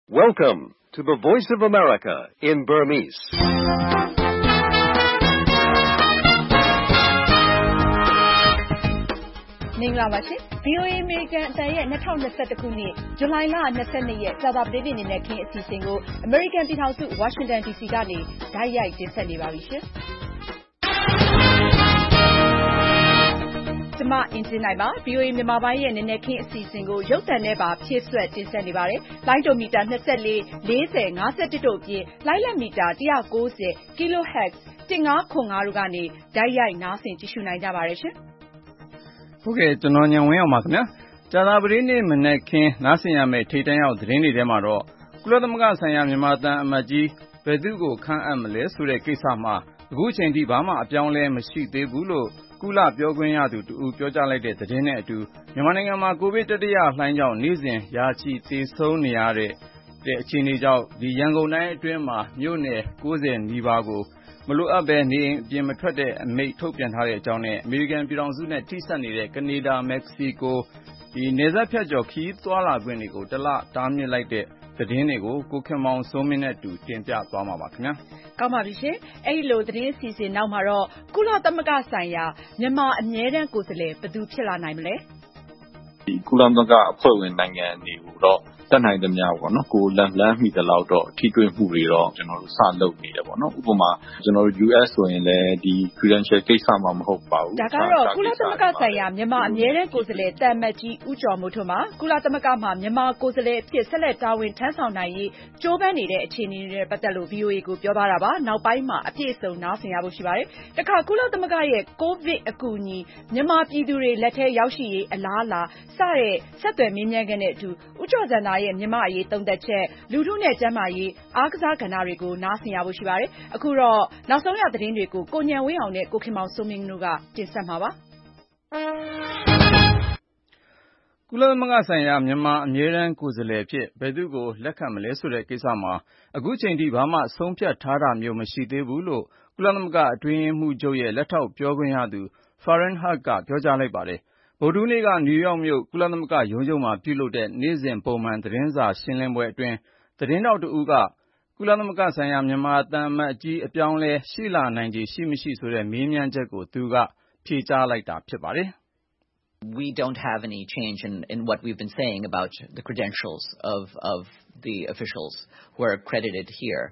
Welcome to the Voice of America in Burmese. ။မင်္ဂလာပါရှင်။ VOA American အသံရဲ့2021ခုနှစ်ဇူလိုင်လ22ရက်ကြာသပတေးနေ့နဲ့ခင်းအစီအစဉ်ကို American ပြည်ထောင်စု Washington DC ကနေတိုက်ရိုက်တင်ဆက်နေပါပြီရှင်။ကျမအင်ဂျင်နိုင်ပါ VOA မြန်မာပိုင်းရဲ့နည်းနည်းခင်းအစီအစဉ်ကိုရုပ်သံနဲ့ပါဖြည့်ဆွတ်တင်ဆက်နေပါတယ်။လိုင်းဒိုမီတာ24 40 51တို့အပြင်လိုင်းလက်မီတာ190 kHz 1505တို့ကနေတိုက်ရိုက်နားဆင်ကြည့်ရှုနိုင်ကြပါတယ်ရှင်။ဟုတ်ကဲ့ကျွန်တော်ညံဝင်းအောင်ပါခင်ဗျာ။ကြာသပတေးနေ့မနက်ခင်းနားဆင်ရမယ့်ထိပ်တန်းရောက်သတင်းတွေထဲမှာတော့ကုလသမဂ္ဂဆိုင်ရာမြန်မာသံအမတ်ကြီးဘယ်သူ့ကိုခန့်အပ်မလဲဆိုတဲ့ကိစ္စမှာအခုချိန်ထိဘာမှအပြောင်းအလဲမရှိသေးဘူးလို့ကုလပြောခွင့်ရသူတူပြောကြားလိုက်တဲ့သတင်းနဲ့အတူမြန်မာနိုင်ငံမှာကိုဗစ်တတိယလှိုင်းကြောင့်နေ့စဉ်ရာချီသေဆုံးနေရတဲ့အခြေအနေကြောင့်ဒီရန်ကုန်တိုင်းအတွင်းမှာမြို့နယ်90နီးပါးကိုမလိုအပ်ဘဲနေအိမ်အပြင်မထွက်တဲ့အမိန့်ထုတ်ပြန်ထားတဲ့အကြောင်းနဲ့အမေရိကန်ပြည်ထောင်စုနဲ့ထိစပ်နေတဲ့ကနေဒါမက္ကဆီကိုနယ်စပ်ဖြတ်ကျော်ခရီးသွားလာခွင့်တွေကိုတလတားမြစ်လိုက်တဲ့သတင်းတွေကိုကိုခင်မောင်စိုးမင်းနဲ့အတူတင်ပြသွားမှာပါခင်ဗျာ။ကောင်းပါပြီရှင်။အဲဒီလိုသတင်းအစီအစဉ်နောက်မှာတော့ကုလသမဂ္ဂဆိုင်ရာမြန်မာအမြဲတမ်းကိုယ်စားလှယ်ဘယ်သူဖြစ်လာနိုင်မလဲ။ဒီကုလသမဂ္ဂအဖွဲ့ဝင်နိုင်ငံတွေကိုတော့တတ်နိုင်သမျှပေါ့နော်ကိုလမ်းမိသလောက်တော့ထိတွေ့မှုတွေတော့ကျွန်တော်တို့စလုပ်နေတယ်ပေါ့နော်ဥပမာကျွန်တော်တို့ US ဆိုရင်လည်းဒီ credential ကိစ္စမှမဟုတ်ပါဘူးဒါကတော့ကုလသမဂ္ဂဆိုင်ရာမြန်မာအမြဲတမ်းကိုယ်စားလှယ်တာမတ်ကြီးဦးကျော်မိုးထွန်းပါကုလသမဂ္ဂမှာမြန်မာကိုယ်စားလှယ်အဖြစ်ဆက်လက်တာဝန်ထမ်းဆောင်နိုင်ရေးကြိုးပမ်းနေတဲ့အခြေအနေတွေပတ်သက်လို့ VOA ကိုပြောသွားတာပါနောက်ပိုင်းမှာအပြည့်အစုံနားဆင်ရဖို့ရှိပါတယ်တခါကုလသမဂ္ဂရဲ့ကိုဗစ်အကူအညီမြန်မာပြည်သူတွေလက်ထဲရောက်ရှိရေးအလားအလာစတဲ့ဆက်သွယ်မေးမြန်းခန်းတဲ့အတူဦးကျော်ဇံသာရဲ့မြန်မာအရေးသုံးသက်ချက်လူထုနဲ့ကျန်းမာရေးအားကစားကဏ္ဍတွေကိုနားဆင်ရဖို့ရှိပါတယ်အခုတော့နောက်ဆုံးရသတင်းတွေကိုကိုညံဝင်းအောင်နဲ့ကိုခင်မောင်စိုးမင်းတို့ကတင်ဆက်မှာပါကုလသမဂ္ဂဆိုင်ရာမြန်မာအမြဲတမ်းကိုယ်စားလှယ်အဖြစ်ဘယ်သူ့ကိုလက်ခံမလဲဆိုတဲ့ကိစ္စမှာအခုချိန်ထိဘာမှဆုံးဖြတ်ထားတာမျိုးမရှိသေးဘူးလို့ကုလသမဂ္ဂအတွင်းရေးမှူးချုပ်ရဲ့လက်ထောက်ပြောခွင့်ရသူ Farhan Haq ကပြောကြားလိုက်ပါတယ်ဗုဒ္ဓဟူးနေ့ကနယူးယောက်မြို့ကုလသမဂ္ဂရုံးချုပ်မှာပြုလုပ်တဲ့နေ့စဉ်ပုံမှန်သတင်းစာရှင်းလင်းပွဲအတွင်းသတင်းထောက်တဦးကကုလသမဂ္ဂဆိုင်ရာမြန်မာသံအမတ်ကြီးအပြောင်းလဲရှိလာနိုင်ခြေရှိမရှိဆိုတဲ့မေးမြန်းချက်ကိုသူကဖြေကြားလိုက်တာဖြစ်ပါတယ် We don't have any change in what we've been saying about the credentials of the officials who are accredited here.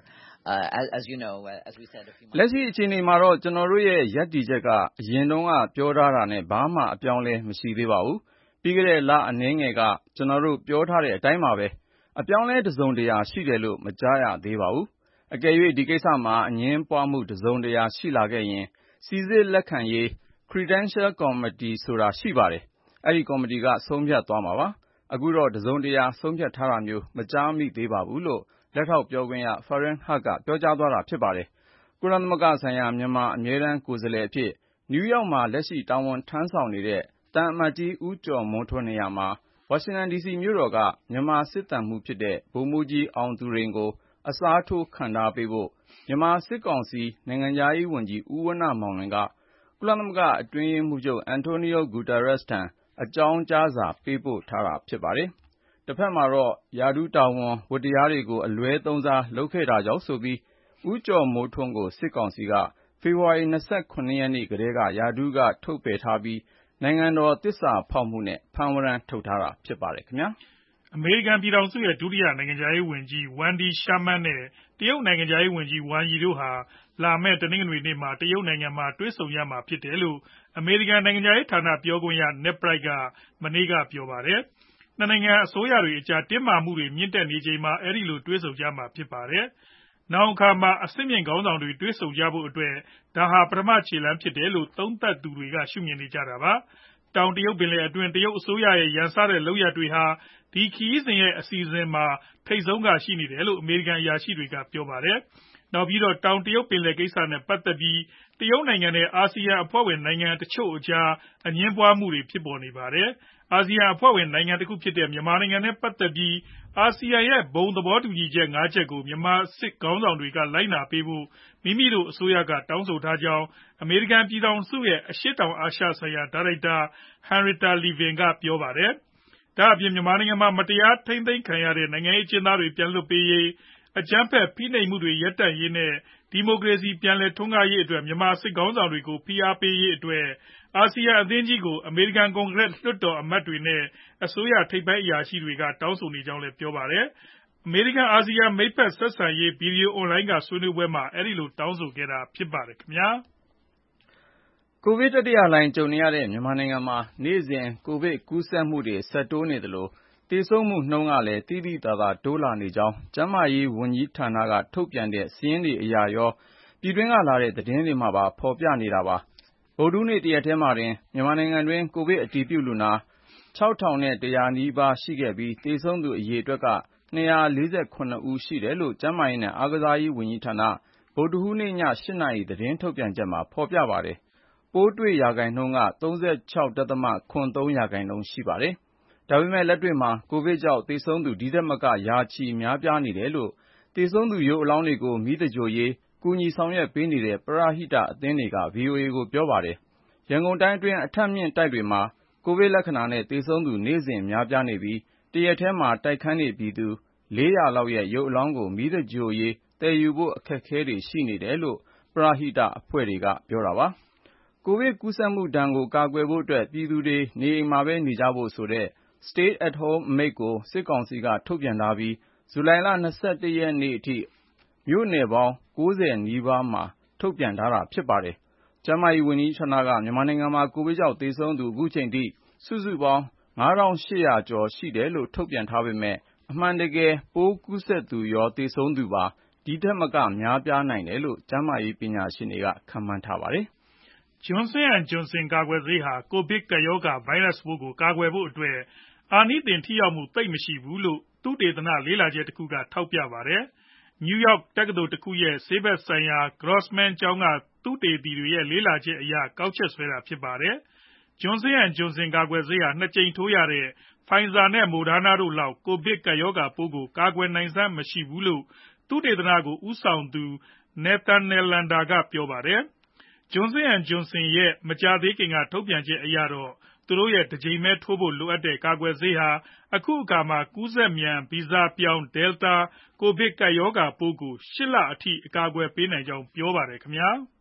As you know, as we said a few months ago. လက်ရှိအခြေအနေမှာတော့ကျွန်တော်တို့ရဲ့ယက်တီချက်ကအရင်တုန်းကပြောထားတာနဲ့ဘာမှအပြောင်းလဲမရှိသေးပါဘူး။ပြီးခဲ့တဲ့လအနည်းငယ်ကကျွန်တော်တို့ပြောထားတဲ့အတိုင်းပါပဲ။အပြောင်းလဲတစုံတရာရှိတယ်လို့မကြားရသေးပါဘူး။အကယ်၍ဒီကိစ္စမှာအငြင်းပွားမှုတစုံတရာရှိလာခဲ့ရင်စီစစ်လက်ခံရေးCredential Committee ဆိုတာရှိပါတယ်။အဲဒီကော်မတီကဆုံးဖြတ်သွားမှာပါ။အခုတော့တစုံတရာဆုံးဖြတ်ထားတာမျိုးမကြားမိသေးပါဘူးလို့လက်ထောက်ပြောခွင့်ရ Farhan Haq ကပြောကြားသွားတာဖြစ်ပါတယ်။ကုလသမဂ္ဂဆိုင်ရာမြန်မာအမြဲတမ်းကိုယ်စားလှယ်အဖြစ်နယူးယောက်မှာလက်ရှိတာဝန်ထမ်းဆောင်နေတဲ့သံအမတ်ကြီးဦးကျော်မိုးထွန်းနေရာမှာဝါရှင်တန်ဒီစီမြို့တော်ကမြန်မာစစ်သံမှူးဖြစ်တဲ့ဗိုလ်မှူးကြီးအောင်သူရိန်ကိုအစားထိုးခန့်ထားပေးဖို့မြန်မာစစ်ကောင်စီနိုင်ငံခြားရေးဝန်ကြီးဦးဝဏ္ဏမောင်လွင်ကကုလသမဂ္ဂအတွင်းရေးမှူးချုပ်အန်တိုနီယိုဂူတာရက်စ်ထံအကြောင်းကြားစာပေးပို့ထားတာဖြစ်ပါတယ်။တစ်ဖက်မှာတော့ရာထူးတာဝန်ဝတ္တရားတွေကိုအလွဲသုံးစားလုပ်ခဲ့တာကြောင့်ဆိုပြီးဦးကျော်မိုးထွန်းကိုစစ်ကောင်စီကဖေဖော်ဝါရီ29ရက်နေ့ကတည်းကရာထူးကထုတ်ပယ်ထားပြီးနိုင်ငံတော်သစ္စာဖောက်မှုနဲ့ဖမ်းဝရမ်းထုတ်ထားတာဖြစ်ပါတယ်ခင်ဗျာအမေရိကန်ပြည်ထောင်စုရဲ့ဒုတိယနိုင်ငံခြားရေးဝန်ကြီးဝန်ဒီရှာမန်နဲ့တရုတ်နိုင်ငံခြားရေးဝန်ကြီးဝမ်ယီတို့ဟာလာမယ့်တနင်္ဂနွေနေ့မှာတရုတ်နိုင်ငံမှာတွေ့ဆုံရမှာဖြစ်တယ်လို့အမေရိကန်နိုင်ငံခြားရေးဌာနပြောခွင့်ရ Ned Price ကမနေ့ကပြောပါတယ်။နှစ်နိုင်ငံအစိုးရတွေအကြားတင်းမာမှုတွေမြင့်တက်နေချိန်မှာအဲဒီလိုတွေ့ဆုံကြမှာဖြစ်ပါတယ်။နောက်အခါမှာအဆင့်မြင့်ခေါင်းဆောင်တွေတွေ့ဆုံကြဖို့အတွက်ဒါဟာပထမခြေလှမ်းဖြစ်တယ်လို့သုံးသပ်သူတွေကရှုမြင်နေကြတာပါ။တောင်တရုတ်ပင်လယ်အတွင်းတရုတ်အစိုးရရဲ့ရန်စတဲ့လုပ်ရပ်တွေဟာဒီခရီးစဉ်ရဲ့အစီအစဉ်မှာထိပ်ဆုံးကရှိနေတယ်လို့အမေရိကန်အရာရှိတွေကပြောပါတယ်။နောက်ပြီးတော့တောင်တရုတ်ပင်လယ်ကိစ္စနဲ့ပတ်သက်ပြီးတရုတ်နိုင်ငံနဲ့အာဆီယံအဖွဲ့ဝင်နိုင်ငံတချို့အကြားအငြင်းပွားမှုတွေဖြစ်ပေါ်နေပါတယ်။အာဆီယံအဖွဲ့ဝင်နိုင်ငံတစ်ခုဖြစ်တဲ့မြန်မာနိုင်ငံနဲ့ပတ်သက်ပြီးအာဆီယံရဲ့ဘုံသဘောတူညီချက်၅ချက်ကိုမြန်မာစစ်ခေါင်းဆောင်တွေကလိုက်နာပေးဖို့မိမိတို့အစိုးရကတောင်းဆိုထားကြောင်းအမေရိကန်ပြည်ထောင်စုရဲ့အရှေ့တောင်အာရှဆိုင်ရာဒါရိုက်တာ Henrietta Levin ကပြောပါတယ်။ဒါအပြင်မြန်မာနိုင်ငံမှာမတရားထိန်းသိမ်းခံရတဲ့နိုင်ငံရေးအကျဉ်းသားတွေပြန်လွှတ်ပေးရေးအကြမ်းဖက်ဖိနှိပ်မှုတွေရပ်တန့်ရေးနဲ့ဒီမိုကရေစီပြန်လည်ထွန်းကားရေးအတွက်မြန်မာစစ်ခေါင်းဆောင်တွေကိုဖိအားပေးရေးအတွက်အာဆီယံအသင်းကြီးကိုအမေရိကန်ကွန်ဂရက်လွှတ်တော်အမတ်တွေနဲ့အစိုးရထိပ်ပိုင်းအရာရှိတွေကတောင်းဆိုနေကြောင်းလည်းပြောပါတယ်။အမေရိကန်အာဆီယံမိတ်ဖက်ဆက်ဆံရေးဗီဒီယိုအွန်လိုင်းကဆွေးနွေးပွဲမှာအဲဒီလိုတောင်းဆိုခဲ့တာဖြစ်ပါတယ်ခင်ဗျာ။ကိုဗစ်တတိယလှိုင်းကြုံနေရတဲ့မြန်မာနိုင်ငံမှာနေ့စဉ်ကိုဗစ်ကူးစက်မှုတွေဆက်တိုးနေသလိုသေဆုံးမှုနှုန်းကလည်းသိသိသာသာတိုးလာနေကြောင်းကျန်းမာရေးဝန်ကြီးဌာနကထုတ်ပြန်တဲ့စာရင်းတွေအရရောပြည်တွင်းကလာတဲ့သတင်းတွေမှာပါဖော်ပြနေတာပါ။ဗုဒ္ဓဟူးနေ့တရက်တည်းမှာတင်မြန်မာနိုင်ငံတွင်းကိုဗစ်အတည်ပြုလူနာ 6,100 နီးပါးရှိခဲ့ပြီးသေဆုံးသူအရေအတွက်က249 ဦးရှိတယ်လို့ကျန်းမာရေးနဲ့အားကစားရေးဝန်ကြီးဌာနဗုဒ္ဓဟူးနေ့ည 8 နာရီသတင်းထုတ်ပြန်ချက်မှာဖော်ပြပါတယ်။ပိုးတွေ့ရာခိုင်နှုန်းက 36.73% ရှိပါတယ်။ဒါပေမဲ့လက်တွေ့မှာကိုဗစ်ကြောင့်သေဆုံးသူဒီထက်မကရာချီများပြားနေတယ်လို့သေဆုံးသူရုပ်အလောင်းတွေကိုမီးသဂြိုဟ်ရေးကူညီဆောင်ရွက်ပေးနေတဲ့ပရဟိတအသင်းတွေက VOA ကိုပြောပါတယ်။ရန်ကုန်တိုင်းအတွင်းအထပ်မြင့်တိုက်တွေမှာကိုဗစ်လက္ခဏာနဲ့သေဆုံးသူနေ့စဉ်များပြားနေပြီးတရက်တည်းမှာတိုက်ခန်းနေပြည်သူ400လောက်ရဲ့ရုပ်အလောင်းကိုမီးသဂြိုဟ်ရေးသယ်ယူဖို့အခက်အခဲတွေရှိနေတယ်လို့ပရဟိတအဖွဲ့တွေကပြောတာပါ။ကိုဗစ်ကူးစက်မှုဒဏ်ကိုကာကွယ်ဖို့အတွက်ပြည်သူတွေနေအိမ်မှာပဲနေကြဖို့ဆိုတဲ့ Stay at Home အမိန့်ကိုစစ်ကောင်စီကထုတ်ပြန်ထားပြီးဇူလိုင်လ 21 ရက်နေ့အထိမြို့နယ်ပေါင်း90နီးပါးမှာထုတ်ပြန်ထားတာဖြစ်ပါတယ်။ကျန်းမာရေးဝန်ကြီးဌာနကမြန်မာနိုင်ငံမှာကိုဗစ်ကြောင့်သေဆုံးသူအခုချိန်ထိစုစုပေါင်း 5,800 ကျော်ရှိတယ်လို့ထုတ်ပြန်ထားပေမဲ့အမှန်တကယ်ပိုးကူးစက်သူရောသေဆုံးသူပါဒီထက်မကများပြားနိုင်တယ်လို့ကျန်းမာရေးပညာရှင်တွေကခန့်မှန်းထားပါတယ်။ Johnson & Johnson ကာကွယ်ဆေးဟာကိုဗစ်ကပ်ရောဂါဗိုင်းရပ်စ်ပိုးကိုကာကွယ်ဖို့အတွက်အာနိသင်ထိရောက်မှုသိပ်မရှိဘူးလို့သုတေသနလေ့လာချက်တစ်ခုကထောက်ပြပါတယ်။ New York တက္ကသိုလ်တစ်ခုရဲ့ဆေးဘက်ဆိုင်ရာ Grossman ကျောင်းကသုတေသီတွေရဲ့လေ့လာချက်အရကောက်ချက်ဆွဲတာဖြစ်ပါတယ်။ Johnson & Johnson ကာကွယ်ဆေးဟာ 2 ကြိမ်ထိုးရတဲ့ Pfizer နဲ့ Moderna တို့လောက်ကိုဗစ်ကပ်ရောဂါပိုးကိုကာကွယ်နိုင်စွမ်းမရှိဘူးလို့သုတေသနကိုဦးဆောင်သူ Nathaniel Lander ကပြောပါတယ်။ Johnson & Johnson ရဲ့မကြာသေးခင်ကထုတ်ပြန်ချက်အရတော့သူတို့ရဲ့1 ကြိမ်ပဲထိုးဖို့လိုအပ်တဲ့ကာကွယ်ဆေးဟာအခုအခါမှာကူးစက်မြန်ဗီဇပြောင်း Delta ကိုဗစ်ကပ်ရောဂါပိုးကို 8 လအထိအကာအကွယ်ပေးနိုင်ကြောင်းပြောပါတယ်ခင်ဗျာ။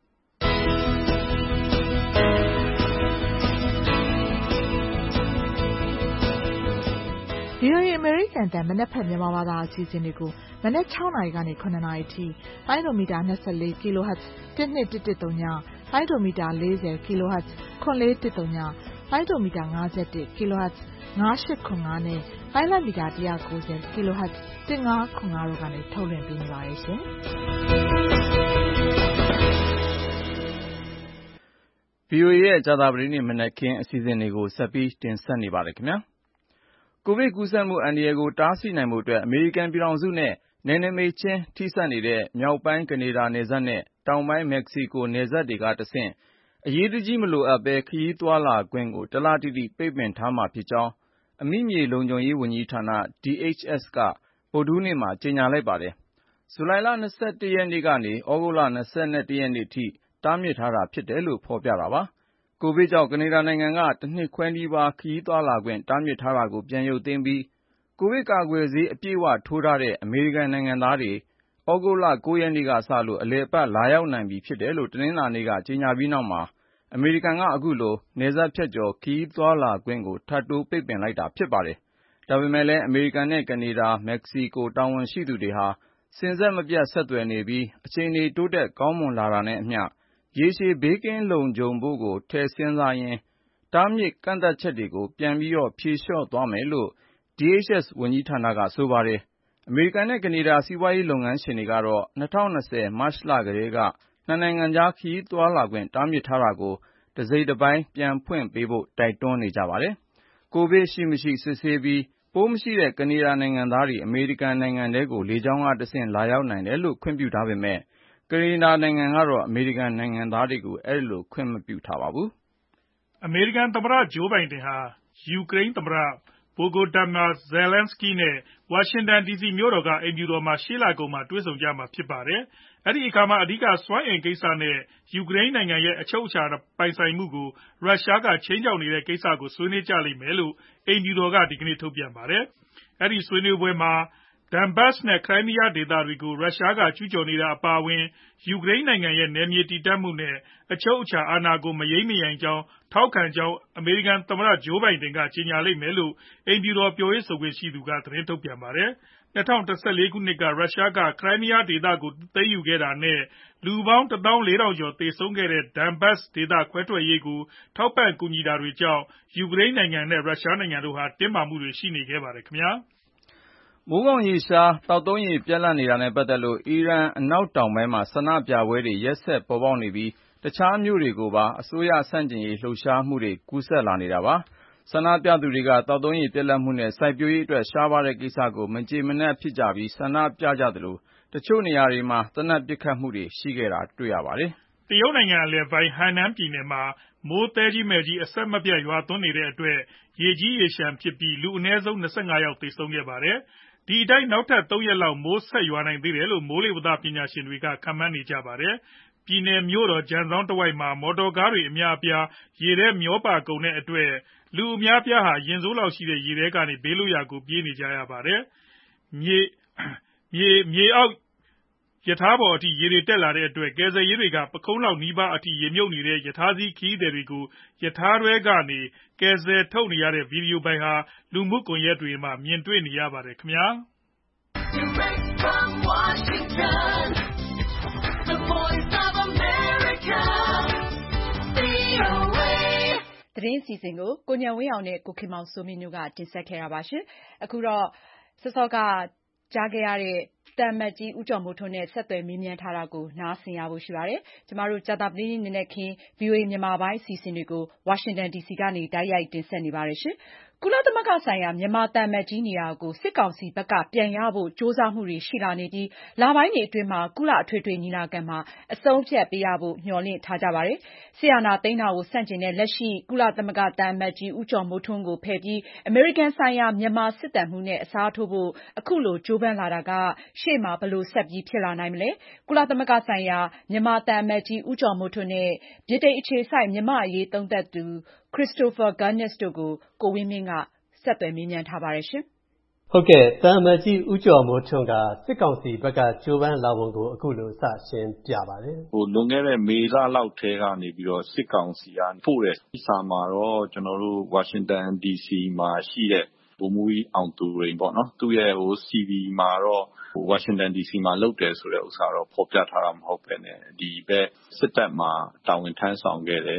VOA အမေရိကန်တန်မနက်ဖြန်မြန်မာဘာသာအစီအစဉ်တွေကိုမနက်6နာရီကနေ9နာရီထိပိုင်းဒိုမီတာ24 kHz 12110ပိုင်းဒိုမီတာ40 kHz 9410ပိုင်းဒိုမီတာ51 kHz 9895နဲ့ပိုင်းလမီတာ190 kHz 1505တို့ကနေထုတ်လွှင့်ပေးနေပါတယ်ရှင်။ VOA ရဲ့ကြာသပတေးနေ့မနက်ခင်းအစီအစဉ်တွေကိုဆက်ပြီးတင်ဆက်နေပါတယ်ခင်ဗျာ။ကိုဗစ်ကူးစက်မှုအန္တရာယ်ကိုတားဆီးနိုင်ဖို့အတွက်အမေရိကန်ပြည်ထောင်စုနဲ့နယ်နိမိတ်ချင်းထိစပ်နေတဲ့မြောက်ပိုင်းကနေဒါနယ်စပ်နဲ့တောင်ပိုင်းမက္ကဆီကိုနယ်စပ်တွေကတဆင့်အရေးတကြီးမလိုအပ်ဘဲခရီးသွားလာခွင့်ကိုတလတိတိပိတ်ပင်ထားမှာဖြစ်ကြောင်းအမိမြေလုံခြုံရေးဝန်ကြီးဌာန DHS ကဗုဒ္ဓဟူးနေ့မှာကြေညာလိုက်ပါတယ်။ဇူလိုင်လ 21 ရက်နေ့ကနေသြဂုတ်လ 21 ရက်နေ့ထိတားမြစ်ထားတာဖြစ်တယ်လို့ဖော်ပြတာပါ။ကိုဗစ်ကြောင့်ကနေဒါနိုင်ငံက1 နှစ်ခွဲနီးပါးခရီးသွားလာခွင့်တားမြစ်ထားတာကိုပြန်ရုပ်သိမ်းပြီးကိုဗစ်ကာကွယ်ဆေးအပြည့်အဝထိုးထားတဲ့အမေရိကန်နိုင်ငံသားတွေသြဂုတ်လ 9 ရက်နေ့ကစလို့အလည်အပတ်လာရောက်နိုင်ပြီဖြစ်တယ်လို့တနင်္လာနေ့ကကြေညာပြီးနောက်မှာအမေရိကန်ကအခုလိုနယ်စပ်ဖြတ်ကျော်ခရီးသွားလာခွင့်ကိုထပ်တိုးပိတ်ပင်လိုက်တာဖြစ်ပါတယ်။ဒါပေမဲ့လည်းအမေရိကန်နဲ့ကနေဒါမက္ကဆီကိုတာဝန်ရှိသူတွေဟာစဉ်ဆက်မပြတ်ဆက်သွယ်နေပြီးအခြေအနေတိုးတက်ကောင်းမွန်လာတာနဲ့အမျှရေရှည်ဘေးကင်းလုံခြုံဖို့ကိုထည့်စဉ်းစားရင်းတားမြစ်ကန့်သတ်ချက်တွေကိုပြန်ပြီးဖြေလျှော့သွားမယ်လို့ DHS ဝန်ကြီးဌာနကဆိုပါတယ်။အမေရိကန်နဲ့ကနေဒါစီးပွားရေးလုပ်ငန်းရှင်တွေကတော့2020မတ်လကတည်းကနှစ်နိုင်ငံကြားခရီးသွားလာခွင့်တားမြစ်ထားတာကိုတစိတ်တပိုင်းပြန်ဖွင့်ပေးဖို့တိုက်တွန်းနေကြပါတယ်။ကိုဗစ်ရှိမရှိစစ်ဆေးပြီးပိုးမရှိတဲ့ကနေဒါနိုင်ငံသားတွေအမေရိကန်နိုင်ငံထဲကိုလေကြောင်းကတဆင့်လာရောက်နိုင်တယ်လို့ခွင့်ပြုထားပေမဲ့ကနေဒါနိုင်ငံကတော့အမေရိကန်နိုင်ငံသားတွေကိုအဲဒီလိုခွင့်မပြုထားပါဘူး။အမေရိကန်သမ္မတဂျိုးဘိုင်ဒန်ဟာယူကရိန်းသမ္မတVolodymyr Zelenskyy နဲ့ဝါရှင်တန်ဒီစီမြို့တော်ကအိမ်ဖြူတော်မှာရှေ့လကုန်မှာတွေ့ဆုံကြမှာဖြစ်ပါတယ်။အဲ့ဒီအခါမှာအဓိကစွမ်းအင်ကိစ္စနဲ့ယူကရိန်းနိုင်ငံရဲ့အချုပ်အခြာပိုင်ဆိုင်မှုကိုရုရှားကချိန်ချောက်နေတဲ့ကိစ္စကိုဆွေးနွေးကြလိမ့်မယ်လို့အိမ်ဖြူတော်ကဒီကနေ့ထုတ်ပြန်ပါတယ်။အဲ့ဒီဆွေးနွေးပွဲမှာDonbas နဲ့ Crimea ဒေသတွေကိုရုရှားကကျူးကျော်နေတာအပါအဝင်ယူကရိန်းနိုင်ငံရဲ့နယ်မြေတည်တံ့မှုနဲ့အချုပ်အခြာအာဏာကိုမယိမ်းမယိုင်ကြောင်းထောက်ခံကြောင်းအမေရိကန်သမ္မတဂျိုးဘိုင်ဒန်ကကြေညာလိမ့်မယ်လို့အိမ်ဖြူတော်ပြောရေးဆိုခွင့်ရှိသူကသတင်းထုတ်ပြန်ပါတယ်။2014 ခုနှစ်ကရုရှားက Crimea ဒေသကိုသိမ်းယူခဲ့တာနဲ့လူပေါင်း 14,000 ကျော်သေဆုံးခဲ့တဲ့ Donbas ဒေသခွဲထွက်ရေးကိုထောက်ပံ့ကူညီတာတွေကြောင့်ယူကရိန်းနိုင်ငံနဲ့ရုရှားနိုင်ငံတို့ဟာတင်းမာမှုတွေရှိနေခဲ့ပါတယ်ခင်ဗျာ။မိုးခေါင်ရေရှားသောက်သုံးရေပြတ်လတ်နေတာနဲ့ပတ်သက်လို့အီရန်အနောက်တောင်ပိုင်းမှာဆန္ဒပြပွဲတွေရက်ဆက်ပေါ်ပေါက်နေပြီးတခြားမြို့တွေကိုပါအစိုးရဆန့်ကျင်ရေးလှုပ်ရှားမှုတွေကူးစက်လာနေတာပါ။ဆန္ဒပြသူတွေကသောက်သုံးရေပြတ်လတ်မှုနဲ့စိုက်ပျိုးရေးအတွက်ရှားပါးတဲ့ကိစ္စကိုမကျေမနပ်ဖြစ်ကြပြီးဆန္ဒပြကြသလိုတချို့နေရာတွေမှာသေနတ်ပစ်ခတ်မှုတွေရှိခဲ့တာတွေ့ရပါတယ်။တရုတ်နိုင်ငံအလယ်ပိုင်းဟန်နန်းပြည်နယ်မှာမိုးသဲကြီးမဲ့ကြီးအဆက်မပြတ်ရွာသွန်းနေတဲ့အတွက်ရေကြီးရေရှမ်းဖြစ်ပြီးလူအနည်းဆုံး25ယောက်သေဆုံးခဲ့ပါတယ်။ဒီအတိုင်းနောက်ထပ်3ရက်လောက်မိုးဆက်ရွာနိုင်သေးတယ်လို့မိုးလေဝသပညာရှင်တွေကခန့်မှန်းနေကြပါတယ်။ပြည်နယ်မြို့တော်ဂျန်ဆောင်တဝိုက်မှာမော်တော်ကားတွေအများအပြားရေထဲမျောပါကုန်တဲ့အတွက်လူအများအပြားဟာရင်စိုးလောက်ရှိတဲ့ရေထဲကနေဘေးလွတ်ရာကိုပြေးနေကြရပါတယ်။မြေအောက်ရထားပေါ်အထိရေတွေတက်လာတဲ့အတွက်ကယ်ဆယ်ရေးတွေကပခုံးလောက်နီးပါးအထိရေမြုပ်နေတဲ့ရထားစီးခရီးသည်တွေကိုရထားတွဲကနေကယ်ဆယ်ထုတ်နေရတဲ့ဗီဒီယိုဖိုင်ဟာလူမှုကွန်ရက်တွေမှာမြင်တွေ့နေရပါတယ်ခင်ဗျာသတင်းအစီအစဉ်ကိုကိုဉာဏ်ဝင်းအောင်နဲ့ကိုခင်မောင်စိုးမင်းတို့ကတင်ဆက်ခဲ့တာပါရှင်။အခုတော့စောကကြားခဲ့ရတဲ့တန်မတ်ကြီးဦးကျော်မိုးထွန်းနဲ့ဆက်သွယ်မေးမြန်းထားတာကိုနားဆင်ရဖို့ရှိပါတယ်။ကျမတို့ကြာသပတေးနေ့နက်ခင်း VOA မြန်မာပိုင်းအစီအစဉ်တွေကိုဝါရှင်တန် DC ကနေတိုက်ရိုက်တင်ဆက်နေပါတယ်ရှင်။ကုလသမဂ္ဂဆိုင်ရာမြန်မာတန်မတ်ကြီးနေရာကိုစစ်ကောင်စီဘက်ကပြန်ရဖို့ကြိုးစားမှုတွေရှိလာနေပြီးလပိုင်းတွေအတွင်းမှာကုလအထွေထွေညီလာခံမှာအဆုံးအဖြတ်ပေးရဖို့မျှော်လင့်ထားကြပါတယ်။ဆီယနာသိန်းတာကိုဆန့်ကျင်တဲ့လက်ရှိကုလသမဂ္ဂတန်မတ်ကြီးဦးကျော်မိုးထွန်းကိုဖယ်ပြီးအမေရိကန်ဆိုင်ရာမြန်မာစစ်တပ်မှုနဲ့အစားထိုးဖို့အခုလိုကြိုးပမ်းလာတာကရှေ့မှာဘယ်လိုဆက်ပြီးဖြစ်လာနိုင်မလဲ။ကုလသမဂ္ဂဆိုင်ရာမြန်မာတန်မတ်ကြီးဦးကျော်မိုးထွန်းနဲ့ဗြိတိန်အခြေစိုက်မြန်မာအရေးသုံးသပ်သူ Christopher Gunness တို့ကိုကိုဝင်းမင်းကဆက်သွယ်မေးမြန်းထားပါတယ်ရှင်။ဟုတ်ကဲ့တန်မတ်ကြီးဦးကျော်မိုးထွန်းကစစ်ကောင်စီဘက်ကကြိုးပမ်းလာပုံကိုအခုလိုစရှင်းပြပါတယ်။လွန်ခဲ့တဲ့မေလလောက်ထဲကနေပြီးတော့စစ်ကောင်စီကပို့တဲ့စာမှာတော့ကျွန်တော်တို့ဝါရှင်တန် DC မှာရှိတဲ့ဗိုလ်မှူးကြီးအောင်သူရိန်ပေါ့နော်သူ့ရဲ့CV မှာတော့ဝါရှင်တန် DC မှာလုပ်တယ်ဆိုတဲ့ဥစ္စာတော့ဖော်ပြထားတာမဟုတ်ပဲねဒီဘက်စစ်တပ်မှာတာဝန်ထမ်းဆောင်ခဲ့တယ်